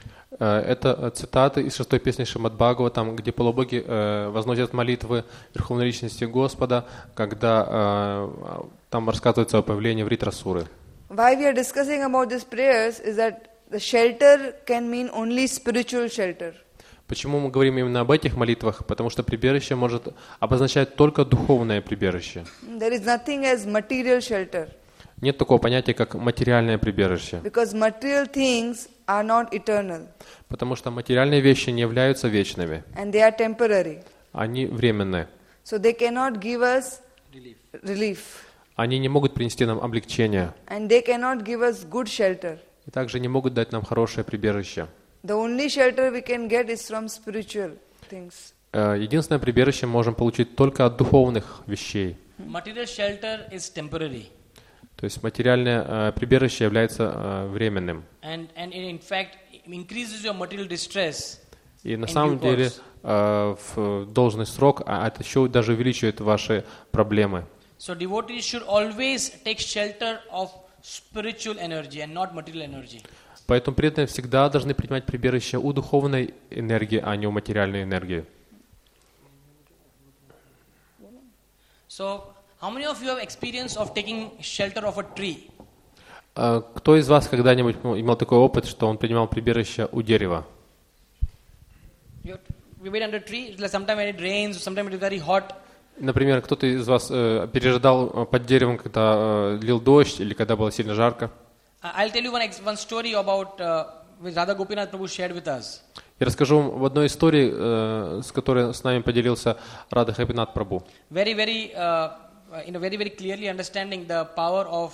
Это цитаты из 6-й песни Шримад Бхагаватам, где полубоги возносят молитвы Верховной Личности Господа, когда там рассказывается о появлении Вритрасуры. Why we are discussing about these prayers is that the shelter can mean only spiritual shelter. Почему мы говорим именно об этих молитвах? Потому что прибежище может обозначать только духовное прибежище. There is nothing as material shelter. Нет такого понятия, как материальное прибежище. Because material things are not eternal. Потому что материальные вещи не являются вечными. And they are temporary. Они временные. So they cannot give us relief. Они не могут принести нам облегчение. And they cannot give us good shelter. И также не могут дать нам хорошее прибежище. The only shelter we can get is from spiritual things. Единственное прибежище можем получить только от духовных вещей. Material shelter is temporary. То есть материальное прибежище является временным. And in fact increases your material distress. И на самом деле в должный срок это еще даже увеличивает ваши проблемы. So devotees should always take shelter of spiritual energy and not material energy. Поэтому преданные всегда должны принимать прибежище у духовной энергии, а не у материальной энергии. So, how many of you have experience of taking shelter of a tree? Кто из вас когда-нибудь имел такой опыт, что он принимал прибежище у дерева? We wait under a tree. Sometimes when it rains, sometimes it is very hot. Например, кто-то из вас пережидал под деревом, когда лил дождь или когда было сильно жарко? I'll tell you one story about which Radha Gopinath Prabhu shared with us. Я расскажу вам в одной истории, с которой с нами поделился Рада Гопинат Прабху. Very clearly understanding the power of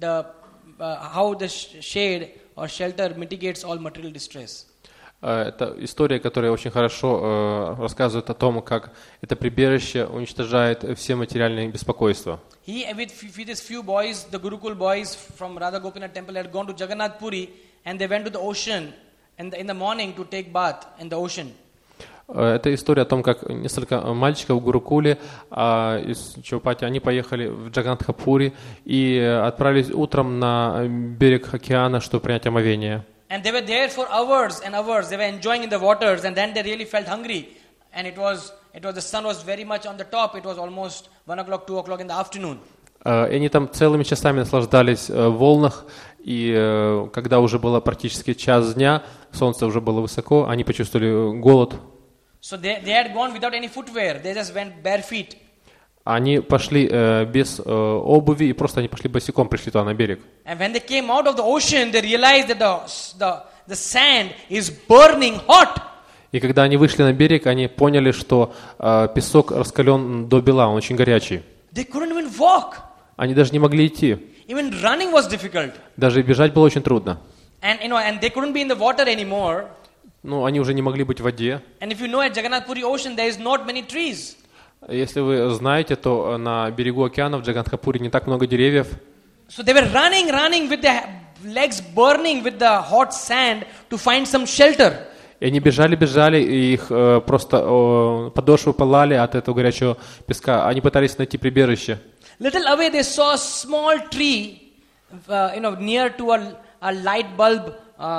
how the shade or shelter mitigates all material distress. Это история, которая очень хорошо рассказывает о том, как это прибежище уничтожает все материальные беспокойства. He with his few boys, the Gurukul boys from Radha Gopinath temple had gone to Jagannath Puri and they went to the ocean in the morning to take bath in the ocean. Это история о том, как несколько мальчиков в Гурукуле из Чаупати, они поехали в Джаганнатхапури и отправились утром на берег океана, чтобы принять омовение. And they were there for hours and hours. They were enjoying in the waters, and then they really felt hungry. And it was the sun was very much on the top. It was almost 1 o'clock, 2 o'clock in the afternoon. И они там целыми часами наслаждались в волнах, и когда уже было практически час дня, солнце уже было высоко, они почувствовали голод. So they had gone without any footwear. They just went bare feet. Они пошли без обуви, и просто они пошли босиком, пришли туда на берег. And when they came out of the ocean, they realized that the sand is burning hot. И когда они вышли на берег, они поняли, что песок раскален до бела, он очень горячий. They couldn't even walk. Они даже не могли идти. Even running was difficult. Даже бежать было очень трудно. And they couldn't be in the water anymore. Ну, они уже не могли быть в воде. And if you know at Jagannath Puri ocean there is not many trees. Если вы знаете, то на берегу океана в Джаганнатхапуре не так много деревьев. So they were running with their legs burning with the hot sand to find some shelter. И они бежали, и их просто подошвы пылали от этого горячего песка. Они пытались найти прибежище. Little away they saw a small tree, near to a light bulb,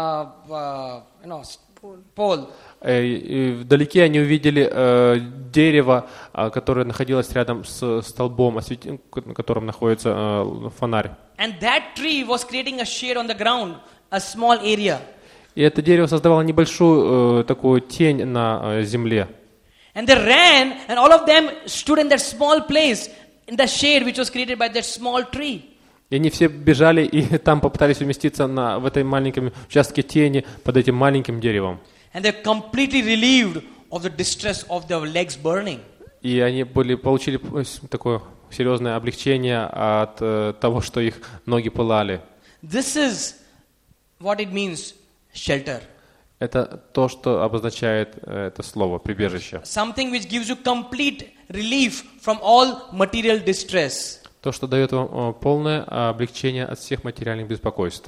pole. И вдалеке они увидели дерево, которое находилось рядом с столбом, на котором находится фонарь. And that tree was creating a shade on the ground, a small area. И это дерево создавало небольшую такую тень на земле. And they ran, and all of them stood in that small place, in the shade which was created by that small tree. И они все бежали и там попытались уместиться в этой маленьком участке тени под этим маленьким деревом. And they're completely relieved of the distress of their legs burning. И они получили такое серьезное облегчение от того, что их ноги пылали. This is what it means, shelter. Это то, что обозначает это слово прибежище. Something which gives you complete relief from all material distress. То, что дает вам полное облегчение от всех материальных беспокойств.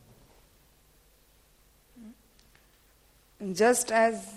Just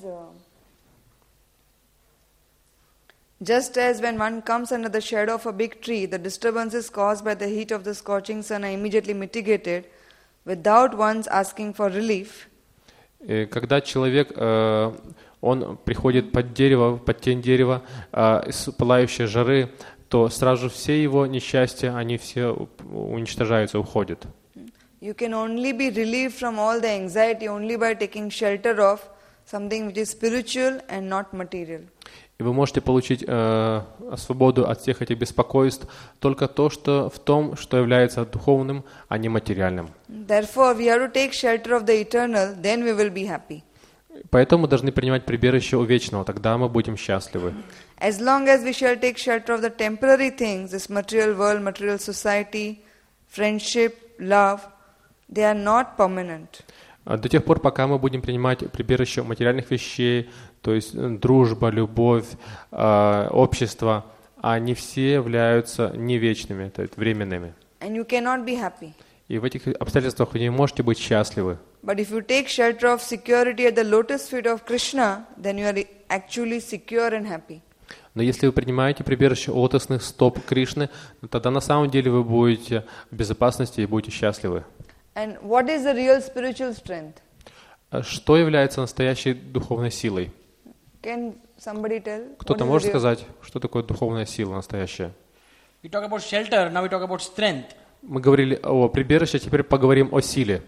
as when one comes under the shadow of a big tree, the disturbances caused by the heat of the scorching sun are immediately mitigated without one's asking for relief. И когда человек, он приходит под тень дерева, с пылающей жары, то сразу же все его несчастья, они все уничтожаются, уходят. You can only be relieved from all the anxiety only by taking shelter of something which is spiritual and not material. И вы можете получить свободу от всех этих беспокойств только в том, что является духовным, а не материальным. Therefore, we have to take shelter of the eternal, then we will be happy. Поэтому мы должны принимать прибежище у вечного, тогда мы будем счастливы. As long as we shall take shelter of the temporary things, this material world, material society, friendship, love, they are not permanent. До тех пор, пока мы будем принимать прибежище материальных вещей, то есть дружба, любовь, общество, они все являются не вечными, то есть временными. And you cannot be happy. И в этих обстоятельствах вы не можете быть счастливы. But if you take shelter of security at the lotus feet of Krishna, then you are actually secure and happy. Но если вы принимаете прибежище у лотосных стоп Кришны, тогда на самом деле вы будете в безопасности и будете счастливы. And what is the real spiritual strength? Что является настоящей духовной силой? Can somebody tell? Кто-то может сказать, что такое духовная сила настоящая? We talk about shelter, now we talk about strength. Мы говорили о прибежище, теперь поговорим о силе.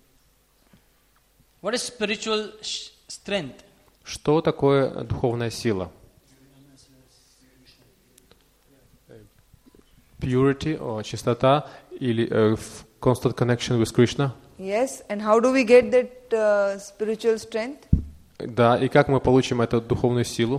What is spiritual strength? Что такое духовная сила? Purity, чистота, или constant connection with Krishna. Yes, and how do we get that spiritual strength? Да, и как мы получим эту духовную силу?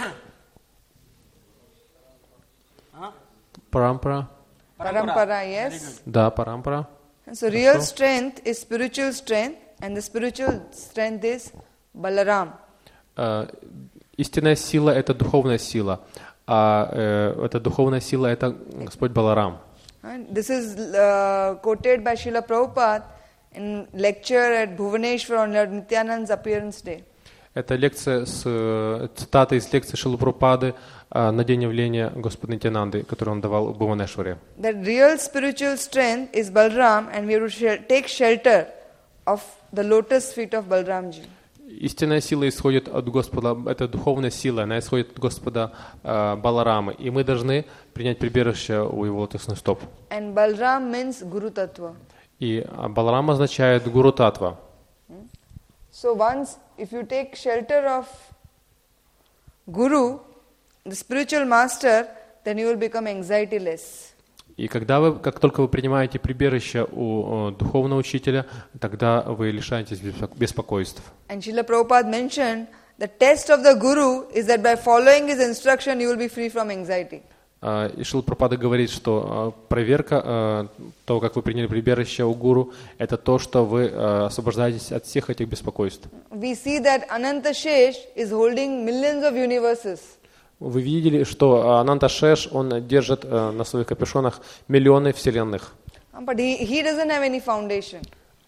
Парампара. Parampara, yes. Да, парампара. And so real strength is spiritual strength, and the spiritual strength is Balaram. Истинная сила – это духовная сила, а эта духовная сила – это Господь Баларам. This is quoted by Srila Prabhupada in lecture at Bhubaneswar on Lord Nityananda's appearance day. Это цитата из лекции Шрилы Прабхупады на день явления Господа Нитьянанды, которую он давал в Бхуванешваре. That real spiritual strength is Balram, and we have to take shelter of the lotus feet of Balramji. Истинная сила исходит от Господа, это духовная сила, она исходит от Господа Баларамы, и мы должны принять прибежище у его лотосных стоп. And Balram means Guru Tattva. И Баларам означает Гуру Татва. So once, if you take shelter of Guru, the spiritual master, then you will become anxiety-less. И как только вы принимаете прибежище у духовного учителя, тогда вы лишаетесь беспокойств. And Srila Prabhupada mentioned, the test of the Guru is that by following his instruction, you will be free from anxiety. И Шрила Прабхупада говорит, что проверка того, как вы приняли прибежище у гуру, это то, что вы освобождаетесь от всех этих беспокойств. We see that Ananta Shesh is holding millions of universes. Вы видели, что Ананта Шеш, он держит на своих капюшонах миллионы вселенных. But he doesn't have any foundation.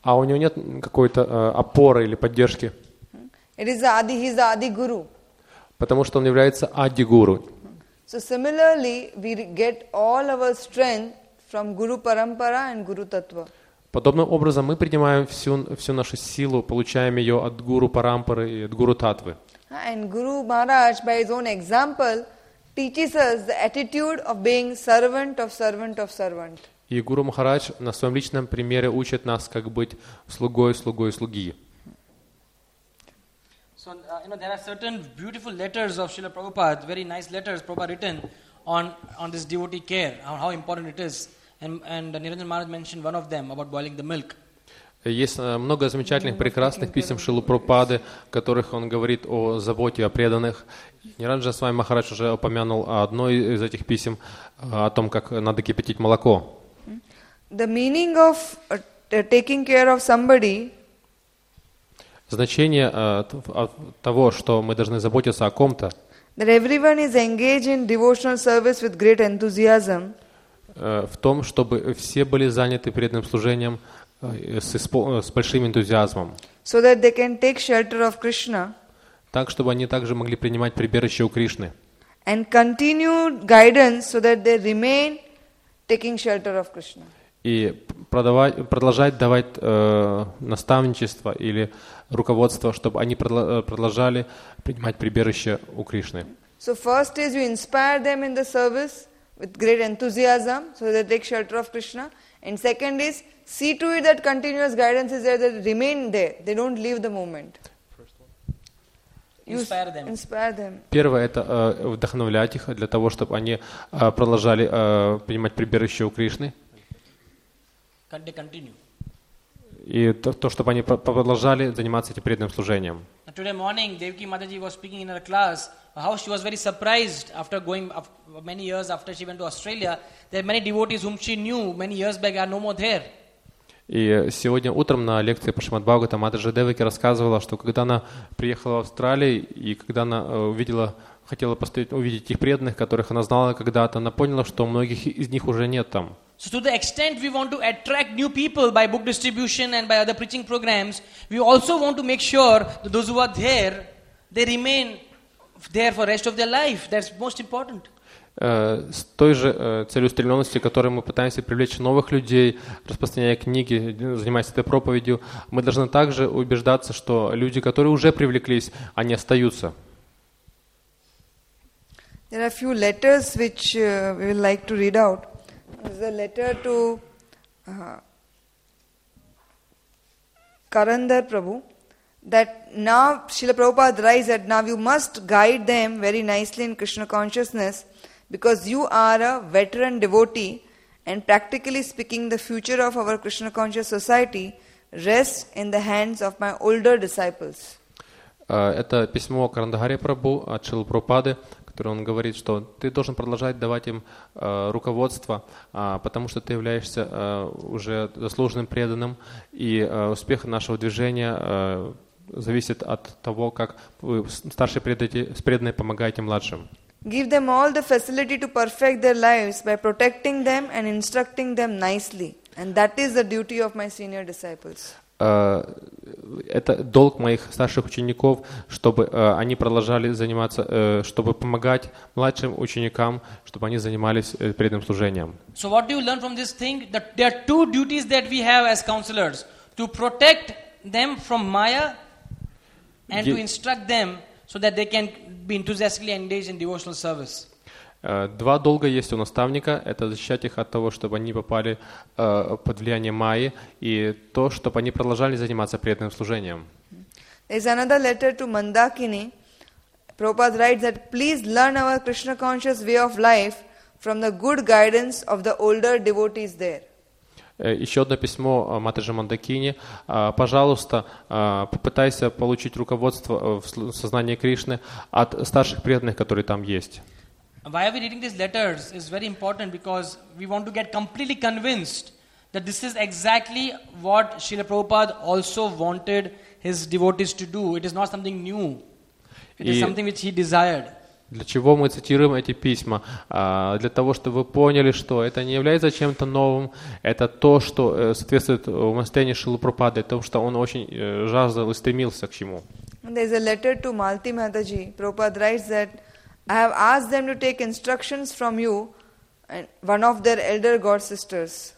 а у него нет какой-то опоры или поддержки, It is the Adi, he is the Adi Guru. потому что он является ади-гуру. So similarly, we get all our strength from Guru Parampara and Guru Tattva. Подобным образом мы принимаем всю нашу силу, получаем ее от гуру Парампары и от гуру Татвы. And Guru Maharaj, by his own example, teaches us the attitude of being servant of servant of servant. И Гуру Махарадж на своем личном примере учит нас, как быть слугой слуги. So, there are certain beautiful letters of Srila Prabhupada, very nice letters Prabhupada written on this devotee care, on how important it is. And Niranjan Maharaj mentioned one of them about boiling the milk. Есть много замечательных, прекрасных писем Шрилы Прабхупады, в которых он говорит о заботе о преданных. Ниранджан с вами Махарадж уже упомянул одно из этих писем о том, как надо кипятить молоко. The meaning of taking care of somebody, Значение того, что мы должны заботиться о ком-то, that everyone is engaged in devotional service with great enthusiasm, в том, чтобы все были заняты преданным служением с большим энтузиазмом, so that they can take shelter of Krishna так, чтобы они также могли принимать прибежище у Кришны and continue guidance so that they remain taking shelter of Krishna. и продолжать давать наставничество или руководство, чтобы они продолжали принимать прибежище у Кришны. So first is you inspire them in the service with great enthusiasm so that they take shelter of Krishna, and second is see to it that continuous guidance is there, that they remain there, they don't leave the moment. Inspire them. Inspire them. Первое – это вдохновлять их для того, чтобы они продолжали принимать прибежище у Кришны. They continue. И то, чтобы они продолжали заниматься этим преданным служением. Today morning, Devaki Mataji was speaking in her class how she was very surprised after going many years after she went to Australia. There are many devotees whom she knew many years back are no more there. И сегодня утром на лекции по Шримад-Бхагаватам Матаджи Деваки рассказывала, что когда она приехала в Австралию и когда она хотела увидеть тех преданных, которых она знала когда-то, она поняла, что многих из них уже нет там. So to the extent we want to attract new people by book distribution and by other preaching programs, we also want to make sure that those who are there, they remain there for the rest of their life. That's most important. С той же целеустремленностью, которой мы пытаемся привлечь новых людей, распространяя книги, занимаясь этой проповедью, мы должны также убеждаться, что люди, которые уже привлеклись, они остаются. There are a few letters which we will like to read out. There's a letter to Karandar Prabhu, that now Srila Prabhupada writes that now you must guide them very nicely in Krishna consciousness, because you are a veteran devotee, and practically speaking the future of our Krishna conscious society rests in the hands of my older disciples. Это письмо Карандагаре Прабху от Шрилы Прабхупады, в котором он говорит, что ты должен продолжать давать им руководство, потому что ты являешься уже заслуженным преданным, и успех нашего движения зависит от того, как вы, старшие преданные, помогаете младшим. Give them all the facility to perfect their lives by protecting them and instructing them nicely. And that is the duty of my senior disciples. Это долг моих старших учеников, чтобы они продолжали заниматься, чтобы помогать младшим ученикам, чтобы они занимались преданным служением. So what do you learn from this thing? That there are two duties that we have as counselors: to protect them from Maya and to instruct them so that they can be enthusiastically engaged in devotional service. Два долга есть у наставника, это защищать их от того, чтобы они попали под влияние Майи, и то, чтобы они продолжали заниматься преданным служением. There is another letter to Mandakini. Prabhupada writes that please learn our Krishna conscious way of life from the good guidance of the older devotees there. Еще одно письмо Матаджи Мандакини. Пожалуйста, попытайся получить руководство в сознании Кришны от старших преданных, которые там есть. Why are we reading these letters is very important, because we want to get completely convinced that this is exactly what Srila Prabhupada also wanted his devotees to do. It is not something new. It is something which he desired. Для чего мы цитируем эти письма? Для того, чтобы вы поняли, что это не является чем-то новым, это то, что соответствует умолчанию Шрилы Прабхупады, то, что он очень жаждал и стремился к чему. There is a letter to Malti Mataji. Prabhupada writes that I have asked them to take instructions from you and one of their elder god sisters.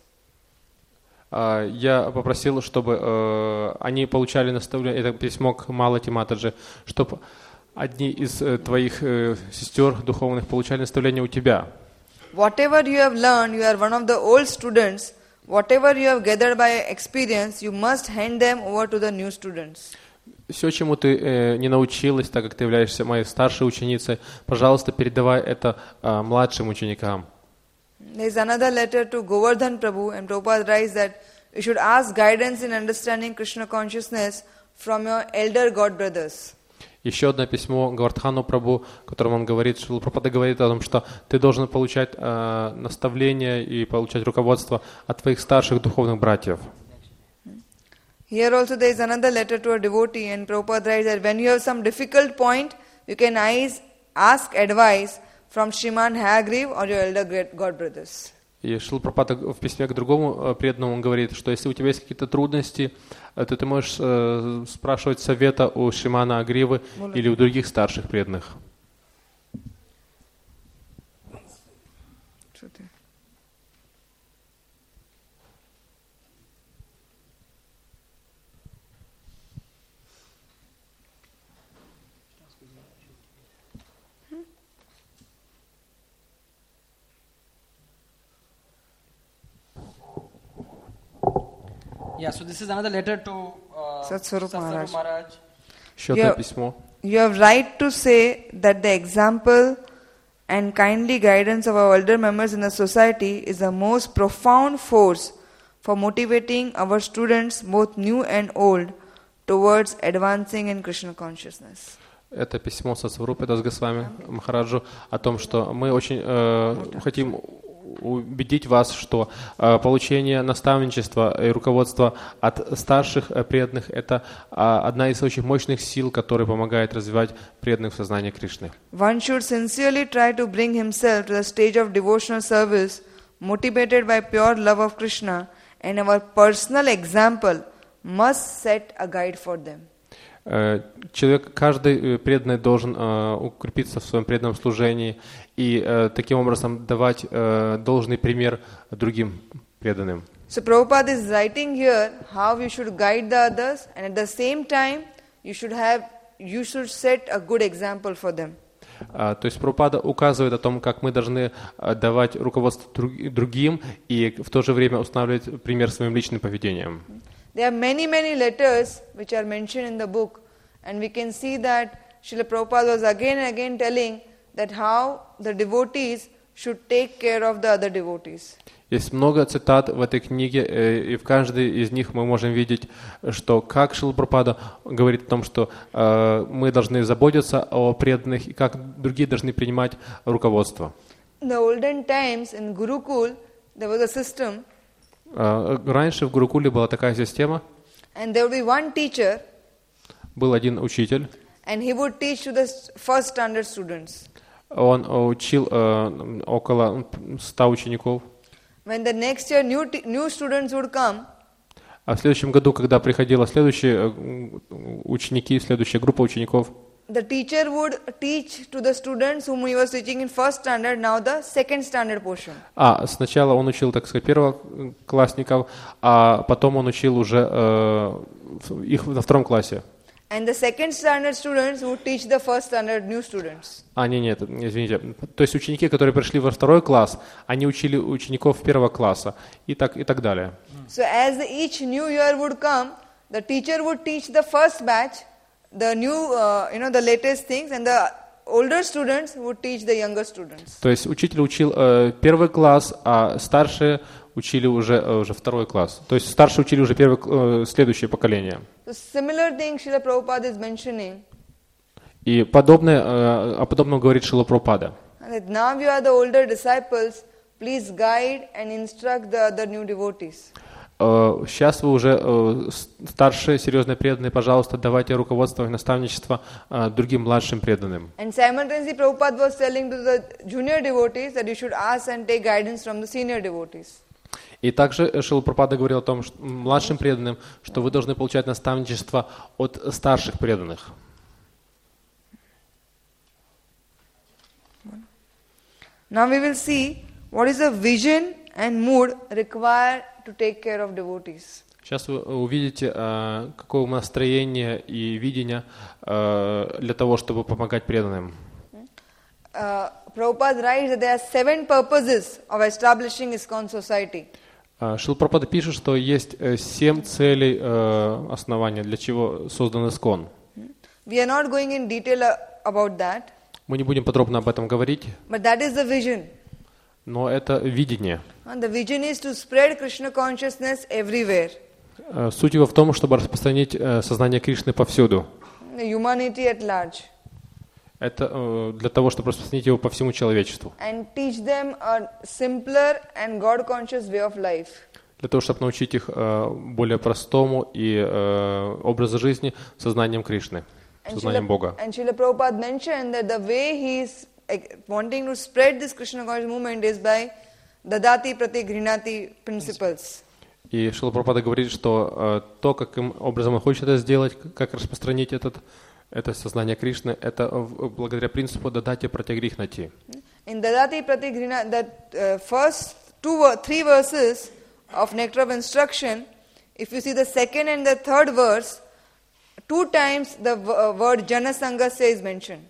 Я попросил, чтобы они получали наставление, это письмо к Малати Матаджи, чтобы одни из твоих сестер духовных получали наставление у тебя. Whatever you have learned, you are one of the old students. Whatever you have gathered by experience, you must hand them over to the new students. Все, чему ты не научилась, так как ты являешься моей старшей ученицей, пожалуйста, передавай это младшим ученикам. There is another letter to Govardhan Prabhu, and Prabhupada writes that you should ask guidance in understanding Krishna consciousness from your elder god brothers. Еще одно письмо Говардхану Прабху, в котором он говорит, Шрила Прабхупада говорит о том, что ты должен получать наставления и получать руководство от твоих старших духовных братьев. Here also there is another letter to a devotee, and Prabhupada writes that when you have some difficult point, you can ask advice from Shriman Hayagriv or your elder god brothers. И Шрила Прабхупада в письме к другому преданному он говорит, что если у тебя есть какие-то трудности, то ты можешь спрашивать совета у Шримана Агривы или у других старших преданных. Yeah, so this is another letter to Satsvarup Maharaj. Еще одно письмо. You have right to say that the example and kindly guidance of our elder members in the society is the most profound force for motivating our students, both new and old, towards advancing in Krishna consciousness. Это письмо Сатсварупы Дас Госвами Махараджу о том, что мы очень хотим убедить вас, что получение наставничества и руководства от старших преданных – это одна из очень мощных сил, которая помогает развивать преданных в сознании Кришны. One should sincerely try to bring himself to the stage of devotional service, motivated by pure love of Krishna, and our personal example must set a guide for them. Человек, каждый преданный должен укрепиться в своем преданном служении и таким образом давать должный пример другим преданным. So Prabhupada is writing here how you should guide the others, and at the same time you should set a good example for them. То есть Прабхупада указывает о том, как мы должны давать руководство другим и в то же время устанавливать пример своим личным поведением. There are many letters which are mentioned in the book, and we can see that Srila Prabhupada was again and again telling that how the devotees should take care of the other devotees. Есть много цитат в этой книге, и в каждой из них мы можем видеть, что как Шрила Прабхупада говорит о том, что мы должны заботиться о преданных, и как другие должны принимать руководство. In the olden times in Gurukul there was a system. Раньше в Гурукуле была такая система. And there would be one teacher. Был один учитель. And he would teach to the first standard students. Он учил около 100 учеников. When the next year new students would come. А в следующем году, когда приходила следующие ученики, следующая группа учеников, the teacher would teach to the students whom he was teaching in first standard now the second standard portion. Сначала он учил, так сказать, первоклассников, а потом он учил уже их во втором классе. And the second standard students would teach the first standard new students. Нет, извините. То есть ученики, которые пришли во второй класс, они учили учеников первого класса и так далее. So as each new year would come, the teacher would teach the first batch the new, the latest things, and the older students would teach the younger students. То есть учитель учил первый класс, а старшие учили уже второй класс. То есть старшие учили уже следующее поколение. So similar thing Srila Prabhupada is mentioning. И о подобном говорит Шрила Прабхупада. And now you are the older disciples, please guide and instruct the other new devotees. Сейчас вы уже старшие, серьезные преданные, пожалуйста, давайте руководство и наставничество другим младшим преданным. And simultaneously Prabhupada was telling to the junior devotees that you should ask and take guidance from the senior devotees. И также Шрила Прабхупада говорил о том, что младшим преданным, что вы должны получать наставничество от старших преданных. Now we will see what is the vision and mood required to take care of devotees. Сейчас вы увидите, какое настроение и видение для того, чтобы помогать преданным. Prabhupada writes that there are 7 purposes of establishing ISKCON society. Шрила Прабхупада пишет, что есть 7 целей основания, для чего создан ISKCON. We are not going in detail about that. Мы не будем подробно об этом говорить, But that is the vision. но это видение. And the vision is to spread Krishna consciousness everywhere. Суть его в том, чтобы распространить сознание Кришны повсюду. The humanity at large. Это для того, чтобы распространить его по всему человечеству. And teach them a simpler and God-conscious way of life. Для того, чтобы научить их более простому и образу жизни сознанием Кришны, сознанием Бога. And Srila Prabhupada mentioned that the way he is wanting to spread this Krishna conscious movement is by Dadati Prati Grinati principles. И Шрила Прабхупада говорит, что то, каким образом он хочет это сделать, как распространить это сознание Кришны, это благодаря принципу Дадати Прати Грихнати. In Dadati Prati Grinati, that first 3 verses of Nectar of Instruction, if you see the second and the third verse, 2 times the word Jana Sangha is mentioned.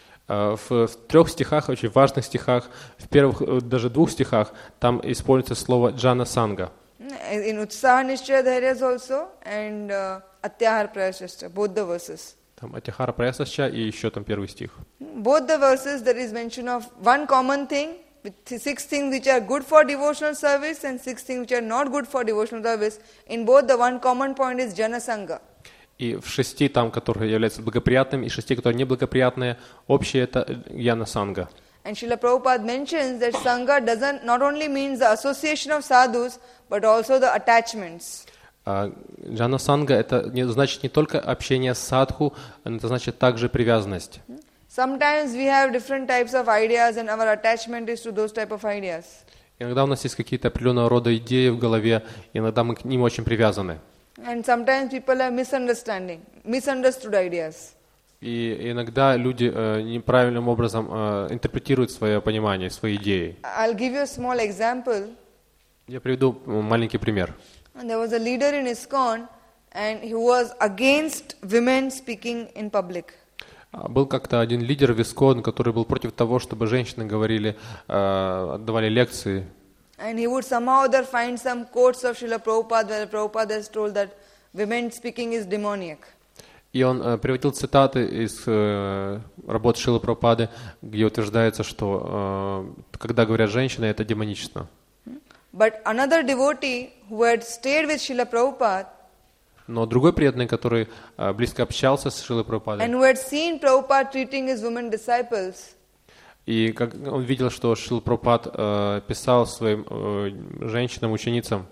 В 3 стихах, очень важных стихах, в первых даже 2 стихах, там используется слово Джана Санга. In Utsaha Nishchaya Dhairyas also and Atyahar Prayasascha, both the verses. Там Атихара Праясасча и еще там 1 стих. Both the verses there is mention of one common thing, with 6 things which are good for devotional service and 6 things which are not good for devotional service. In both the one common point is Jana Sangha. И в 6 там, которые являются благоприятными, и 6, которые неблагоприятные, общее это Яна Санга. And Srila Prabhupada mentions that Sangha doesn't not only means the association of sadhus, but also the attachments. Джана Санга это значит не только общение с садху, это значит также привязанность. Sometimes we have different types of ideas and our attachment is to those type of ideas. Иногда у нас есть какие-то определенного рода идеи в голове, иногда мы к ним очень привязаны. And sometimes people have misunderstood ideas. И иногда люди неправильным образом интерпретируют свое понимание, свои идеи. I'll give you a small example. Я приведу маленький пример. And there was a leader in ISKCON and he was against women speaking in public. Был как-то один лидер в ISKCON, который был против того, чтобы женщины говорили, отдавали лекции. And he would somehow or other find some quotes of Srila Prabhupada where Prabhupada has told that women speaking is demoniac. И он приводил цитаты из работ Шрилы Прабхупады, где утверждается, что когда говорят женщины, это демонично. But another devotee who had stayed with Srila Prabhupada Но другой преданный, который близко общался с Шрилой Прабхупадой, and who had seen Prabhupada treating his women disciples, и как он видел, что Шрила Прабхупад писал своим женщинам, ученицам,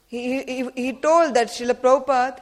he told that Srila Prabhupada,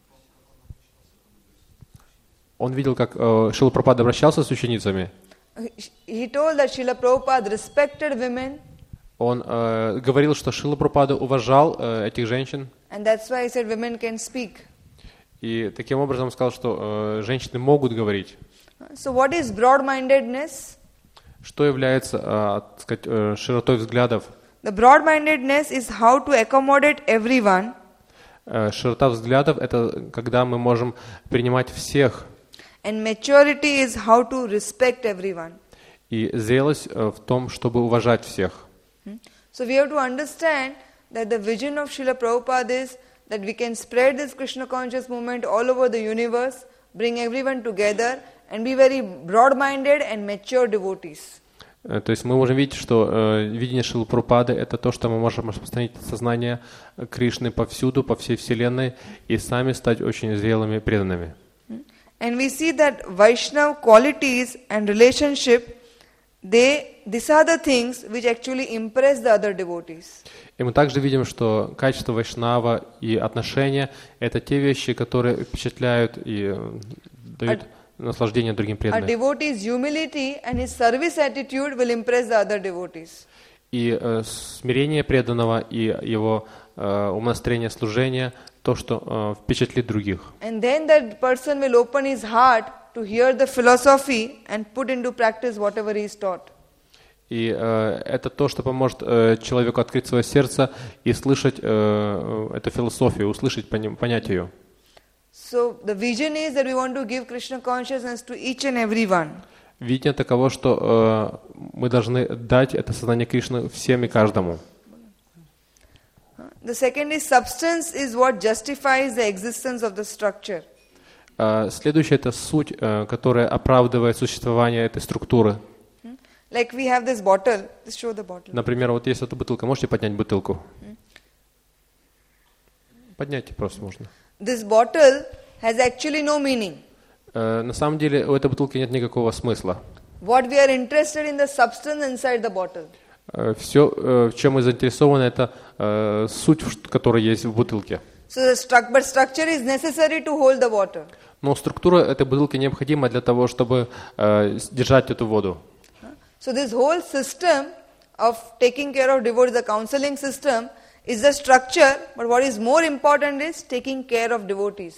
он видел, как Шрила Прабхупад обращался с ученицами. he told that Srila Prabhupada respected women. Он говорил, что Шрила Прабхупада уважал этих женщин. And that's why he said women can speak. И таким образом он сказал, что женщины могут говорить. So what is broad-mindedness? Что является, так сказать, широтой взглядов? The broad-mindedness is how to accommodate everyone. Широта взглядов – это когда мы можем принимать всех. And maturity is how to respect everyone. И зрелость в том, чтобы уважать всех. So we have to understand that the vision of Srila Prabhupada is that we can spread this Krishna conscious movement all over the universe, bring everyone together and be very broad-minded and mature devotees. То есть мы можем видеть, что видение Шрилы Прабхупады – это то, что мы можем распространить сознание Кришны повсюду, по всей Вселенной, и сами стать очень зрелыми преданными. And we see that Vaishnava qualities and relationship these are the things which actually impress the other devotees. И мы также видим, что качество вайшнава и отношения – это те вещи, которые впечатляют и дают наслаждение другим A преданным. devotee's humility and his service attitude will impress the other devotees. И смирение преданного и его умонастроение служения – то, что впечатлит других. And then that person will open his heart to hear the philosophy and put into practice whatever he is taught. И это то, что поможет человеку открыть свое сердце и слышать эту философию, услышать, понять ее. So the vision is that we want to give Krishna consciousness to each and every one. Видение таково, что мы должны дать это сознание Кришны всем и каждому. The second is substance is what justifies the existence of the structure. Следующее – это суть, которая оправдывает существование этой структуры. Like we have this bottle. Just show the bottle. Например, вот есть эта бутылка. Можете поднять бутылку? Поднять просто можно. This bottle has actually no meaning. На самом деле у этой бутылки нет никакого смысла. What we are interested in the substance inside the bottle. Все, в чем мы заинтересованы, это суть, которая есть в бутылке. So but structure is necessary to hold the water. Но структура этой бутылки необходима для того, чтобы держать эту воду. So this whole system of taking care of devotees, the counseling system, is the structure, but what is more important is taking care of devotees.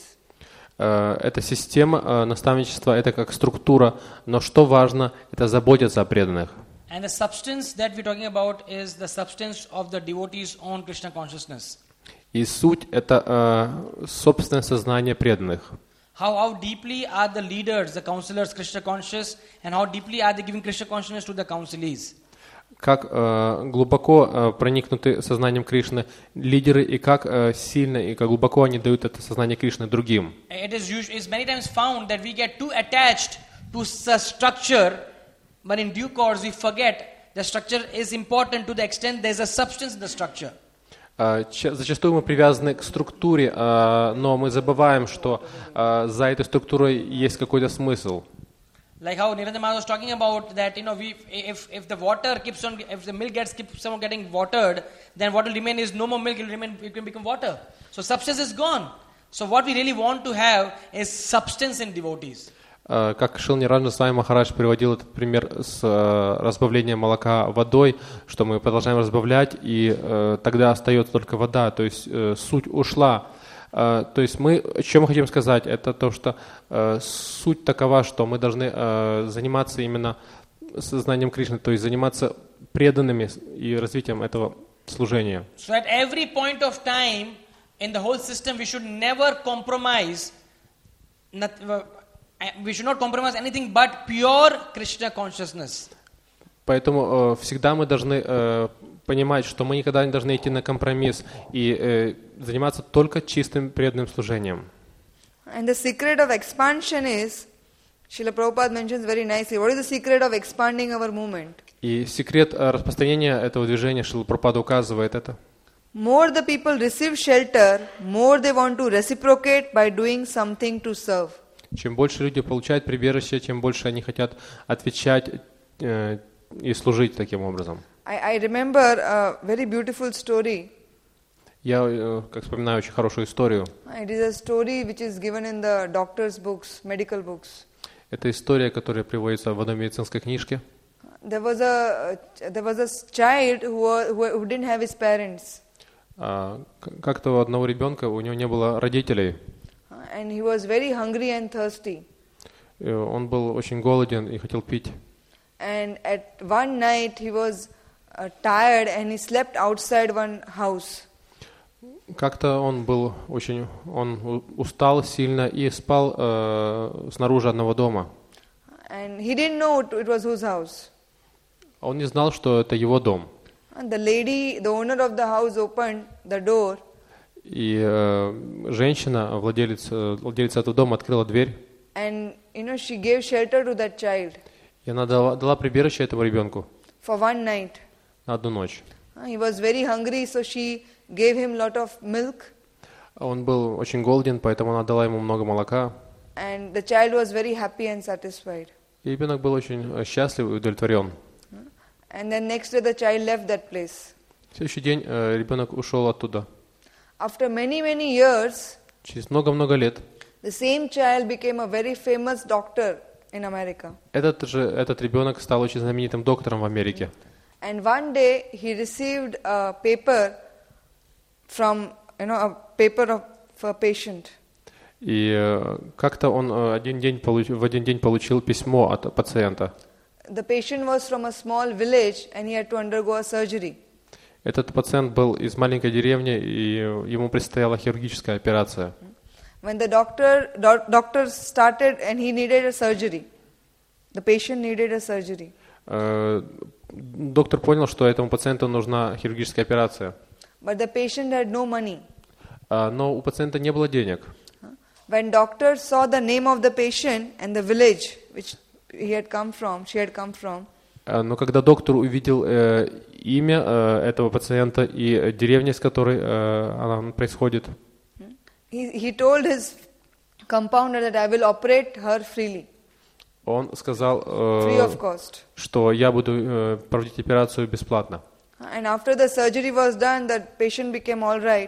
Эта система наставничества, это как структура, но что важно, это заботиться о преданных. And the substance that we're talking about is the substance of the devotee's own Krishna consciousness. И суть – это собственное сознание преданных. How deeply are the leaders, the counselors, Krishna conscious, and how deeply are they giving Krishna consciousness to the counselees? Как глубоко проникнуты сознанием Кришны лидеры, и как сильно и как глубоко они дают это сознание Кришны другим. It is many times found that we get too attached to the structure, but in due course we forget the structure is important to the extent there is a substance in the structure. Зачастую мы привязаны к структуре, но мы забываем, что за этой структурой есть какой-то смысл. Like how Niranjan Maharaj was talking about that, if the water keeps on, if the milk keeps on getting watered, then what will remain is no more milk, it will become water. So substance is gone. So what we really want to have is substance in devotees. Как Шрила Ниранджана Свами Махарадж приводил этот пример с разбавлением молока водой, что мы продолжаем разбавлять, и тогда остается только вода, то есть суть ушла. То есть мы, чем мы хотим сказать, это то, что суть такова, что мы должны заниматься именно сознанием Кришны, то есть заниматься преданными и развитием этого служения. So at every point of time in the whole system we should never compromise, we should not compromise anything but pure Krishna consciousness. Поэтому всегда мы должны понимать, что мы никогда не должны идти на компромисс и заниматься только чистым преданным служением. And the secret of expansion is, Srila Prabhupada mentions very nicely, what is the secret of expanding our movement? И секрет распространения этого движения Шрила Прабхупада указывает это. More the people receive shelter, more they want to reciprocate by doing something to serve. Чем больше люди получают прибежище, тем больше они хотят отвечать и служить таким образом. I remember a very beautiful story. Я как вспоминаю очень хорошую историю. It is a story which is given in the doctor's books, medical books. Это история, которая приводится в одной медицинской книжке. There was a child who didn't have his parents. Как-то у одного ребенка, у него не было родителей. And he was very hungry and thirsty. Он был очень голоден и хотел пить. And at one night he was tired and he slept outside one house. Как-то он устал сильно и спал снаружи одного дома. And he didn't know it was whose house. Он не знал, что это его дом. And the owner of the house opened the door. И женщина, владелица этого дома, открыла дверь. And she gave shelter to that child. И она дала прибежище этому ребенку. For one night. На одну ночь. He was very hungry, so she gave him lot of milk. Он был очень голоден, поэтому она дала ему много молока. And the child was very happy and satisfied. И ребенок был очень счастлив и удовлетворен. And then next day the child left that place. В следующий день ребенок ушел оттуда. After many years, Через много-много лет the same child became a very famous doctor in America. этот rебенок стал очень знаменитым доктором в Америке. And one day he received a paper from, a paper of a patient. И как-то он в один день получил письмо от пациента. The patient was from a small village and he had to undergo a surgery. Этот пациент был из маленькой деревни, и ему предстояла хирургическая операция. When the doctor started and he needed a surgery, the patient needed a surgery. Доктор понял, что этому пациенту нужна хирургическая операция. But the patient had no money. Но у пациента не было денег. When doctor saw the name of the patient and the village which she had come from, Но когда доктор увидел имя этого пациента и деревню, с которой она происходит, he told his compounder that I will operate her freely, он сказал, free of cost. что я буду проводить операцию бесплатно. And after the surgery was done, the patient became all right.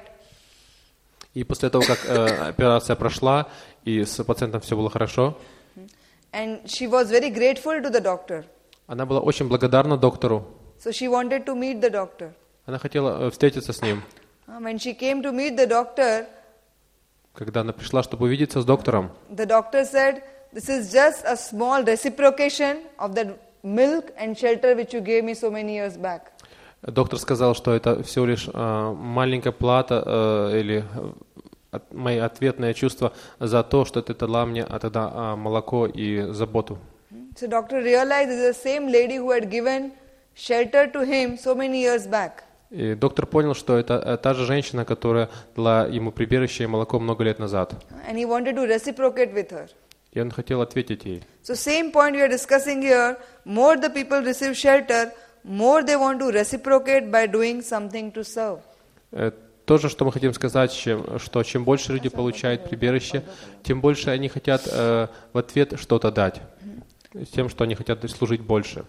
И после того, как операция прошла, и с пациентом все было хорошо, And she was very grateful to the doctor. она была очень благодарна доктору. So she wanted to meet the doctor. Она хотела встретиться с ним. When she came to meet the doctor, Когда она пришла, чтобы увидеться с доктором, the doctor said, "This is just a small reciprocation of that milk and shelter which you gave me so many years back." доктор сказал, что это всего лишь маленькая плата или мои ответное чувство за то, что ты дала мне тогда молоко и заботу. So doctor realized it's the same lady who had given shelter to him so many years back. И доктор понял, что это та же женщина, которая дала ему прибежище и молоко много лет назад. And he wanted to reciprocate with her. И он хотел ответить ей. So same point we are discussing here, more the people receive shelter, more they want to reciprocate by doing something to serve. То же, что мы хотим сказать, что чем больше люди получают прибежище, тем больше они хотят в ответ что-то дать, тем, что они хотят служить больше.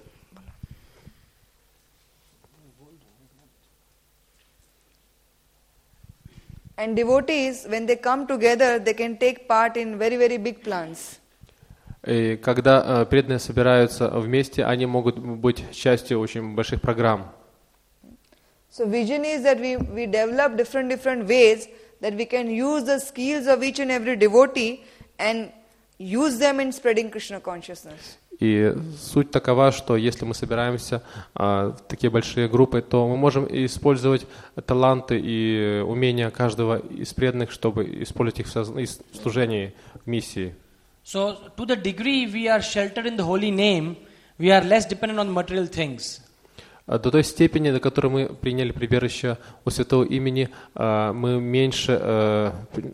And devotees, when they come together, they can take part in very big plans. И когда преданные собираются вместе, они могут быть частью очень больших программ. So vision is that we develop different ways that we can use the skills of each and every devotee and use them in spreading Krishna consciousness. И суть такова, что если мы собираемся в такие большие группы, то мы можем использовать таланты и умения каждого из преданных, чтобы использовать их в служении, в миссии. So, to the degree we are sheltered in the holy name, we are less dependent on material things. До той степени, до которой мы приняли прибежище у Святого Имени, мы меньше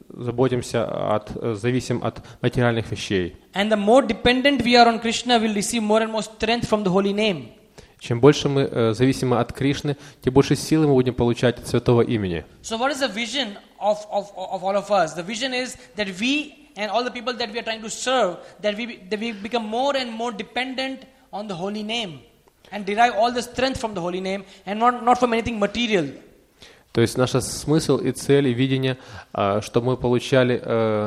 зависим от материальных вещей. And the more dependent we are on Krishna, we'll receive more and more strength from the holy name. Чем больше мы зависимы от Кришны, тем больше силы мы будем получать от Святого Имени. So what is the vision of all of us? The vision is that we and all the people that we are trying to serve, that we become more and more dependent on the holy name and derive all the strength from the holy name and not from anything material. То есть наш смысл и цель и видение, чтобы мы получали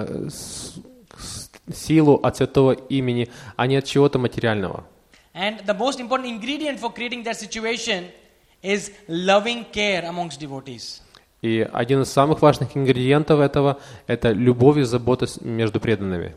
силу от Святого Имени, а не от чего-то материального. And the most important ingredient for creating that situation is loving care amongst devotees. И один из самых важных ингредиентов этого – это любовь и забота между преданными.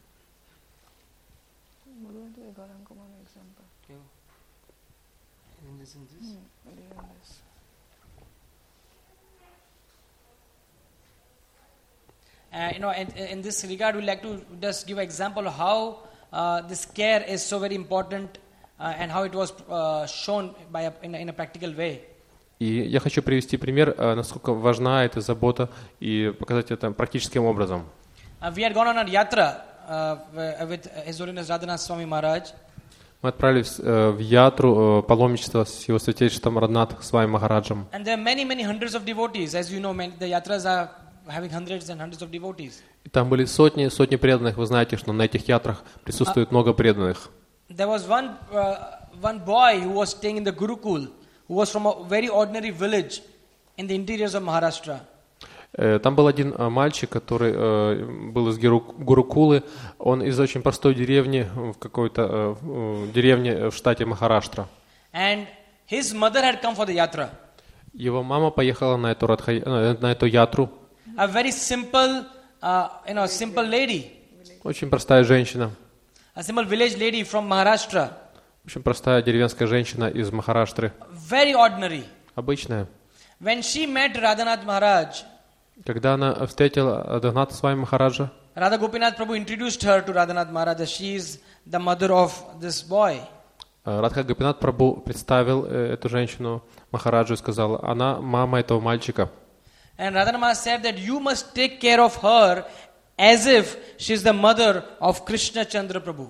In this regard, we'd like to just give an example of how this care is so very important and how it was shown in a practical way. И я хочу привести пример, насколько важна эта забота, и показать это практическим образом. We had gone on a yatra with His Holiness Radhanath Swami Maharaj. Мы отправились в ятру паломничества с его святейшеством Радханатх Свами Махараджем. And there are many hundreds of devotees. As you know, the yatras are having hundreds and hundreds of devotees. И там были сотни преданных. Вы знаете, что на этих ятрах присутствует много преданных. There was one boy who was staying in the Gurukul, who was from a very ordinary village in the interiors of Maharashtra. Там был один мальчик, который был из Гурукулы. Он из очень простой деревни, в какой-то деревне в штате Махараштра. And his mother had come for the yatra. Его мама поехала на эту ятру. A very simple, simple lady. Очень простая женщина. A simple village lady from Maharashtra. Очень простая деревенская женщина из Махараштры. Very ordinary. Обычная. When she met Radhanath Maharaj, когда она встретила Радханата Свами Махараджа, Radha Gopinath Prabhu introduced her to Radhanath Maharaj that she is the mother of this boy. Радха Гопинат Прабху представил эту женщину Махараджу и сказал, она мама этого мальчика. And Radhanath Maharaj said that you must take care of her as if she is the mother of Krishna Chandra Prabhu.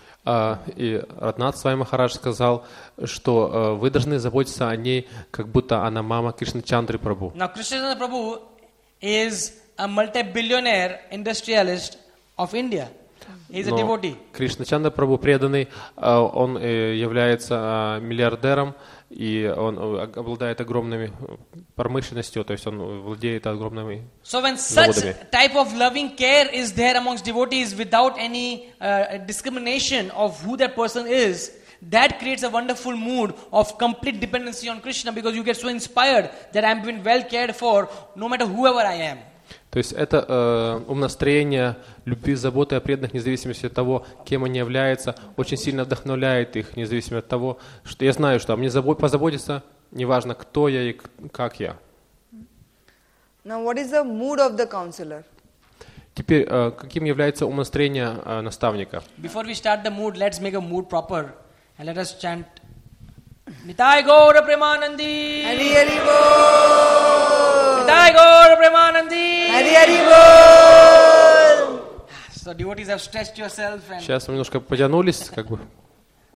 И Радханат Свами Махарадж сказал, что вы должны заботиться о ней, как будто она мама Кришна Чандры Прабху. Now Krishna Chandra Prabhu is a multi-billionaire industrialist of India. He is a devotee. Кришна Чандра Прабху преданный, он является миллиардером, и он обладает огромными промышленностью, то есть он владеет огромными So when заводами. such type of loving care is there amongst devotees without any discrimination of who that person is, that creates a wonderful mood of complete dependency on Krishna, because you get so inspired that I am being well cared for no matter whoever I am. То есть это умонастроение любви, заботы о преданных, вне зависимости от того, кем они являются, очень сильно вдохновляет их, независимо от того, что я знаю, что мне позаботиться, неважно, кто я и как я. Now, what is the mood of the counselor? Теперь, каким является умонастроение наставника? Before we start the mood, let's make a mood proper and let us chant Nitai Gaura Premanandi. Hari Hari Bol. Nitai Gaura Premanandi. Hari Hari Bol. So devotees have stretched yourself and Сейчас мы немножко потянулись, как бы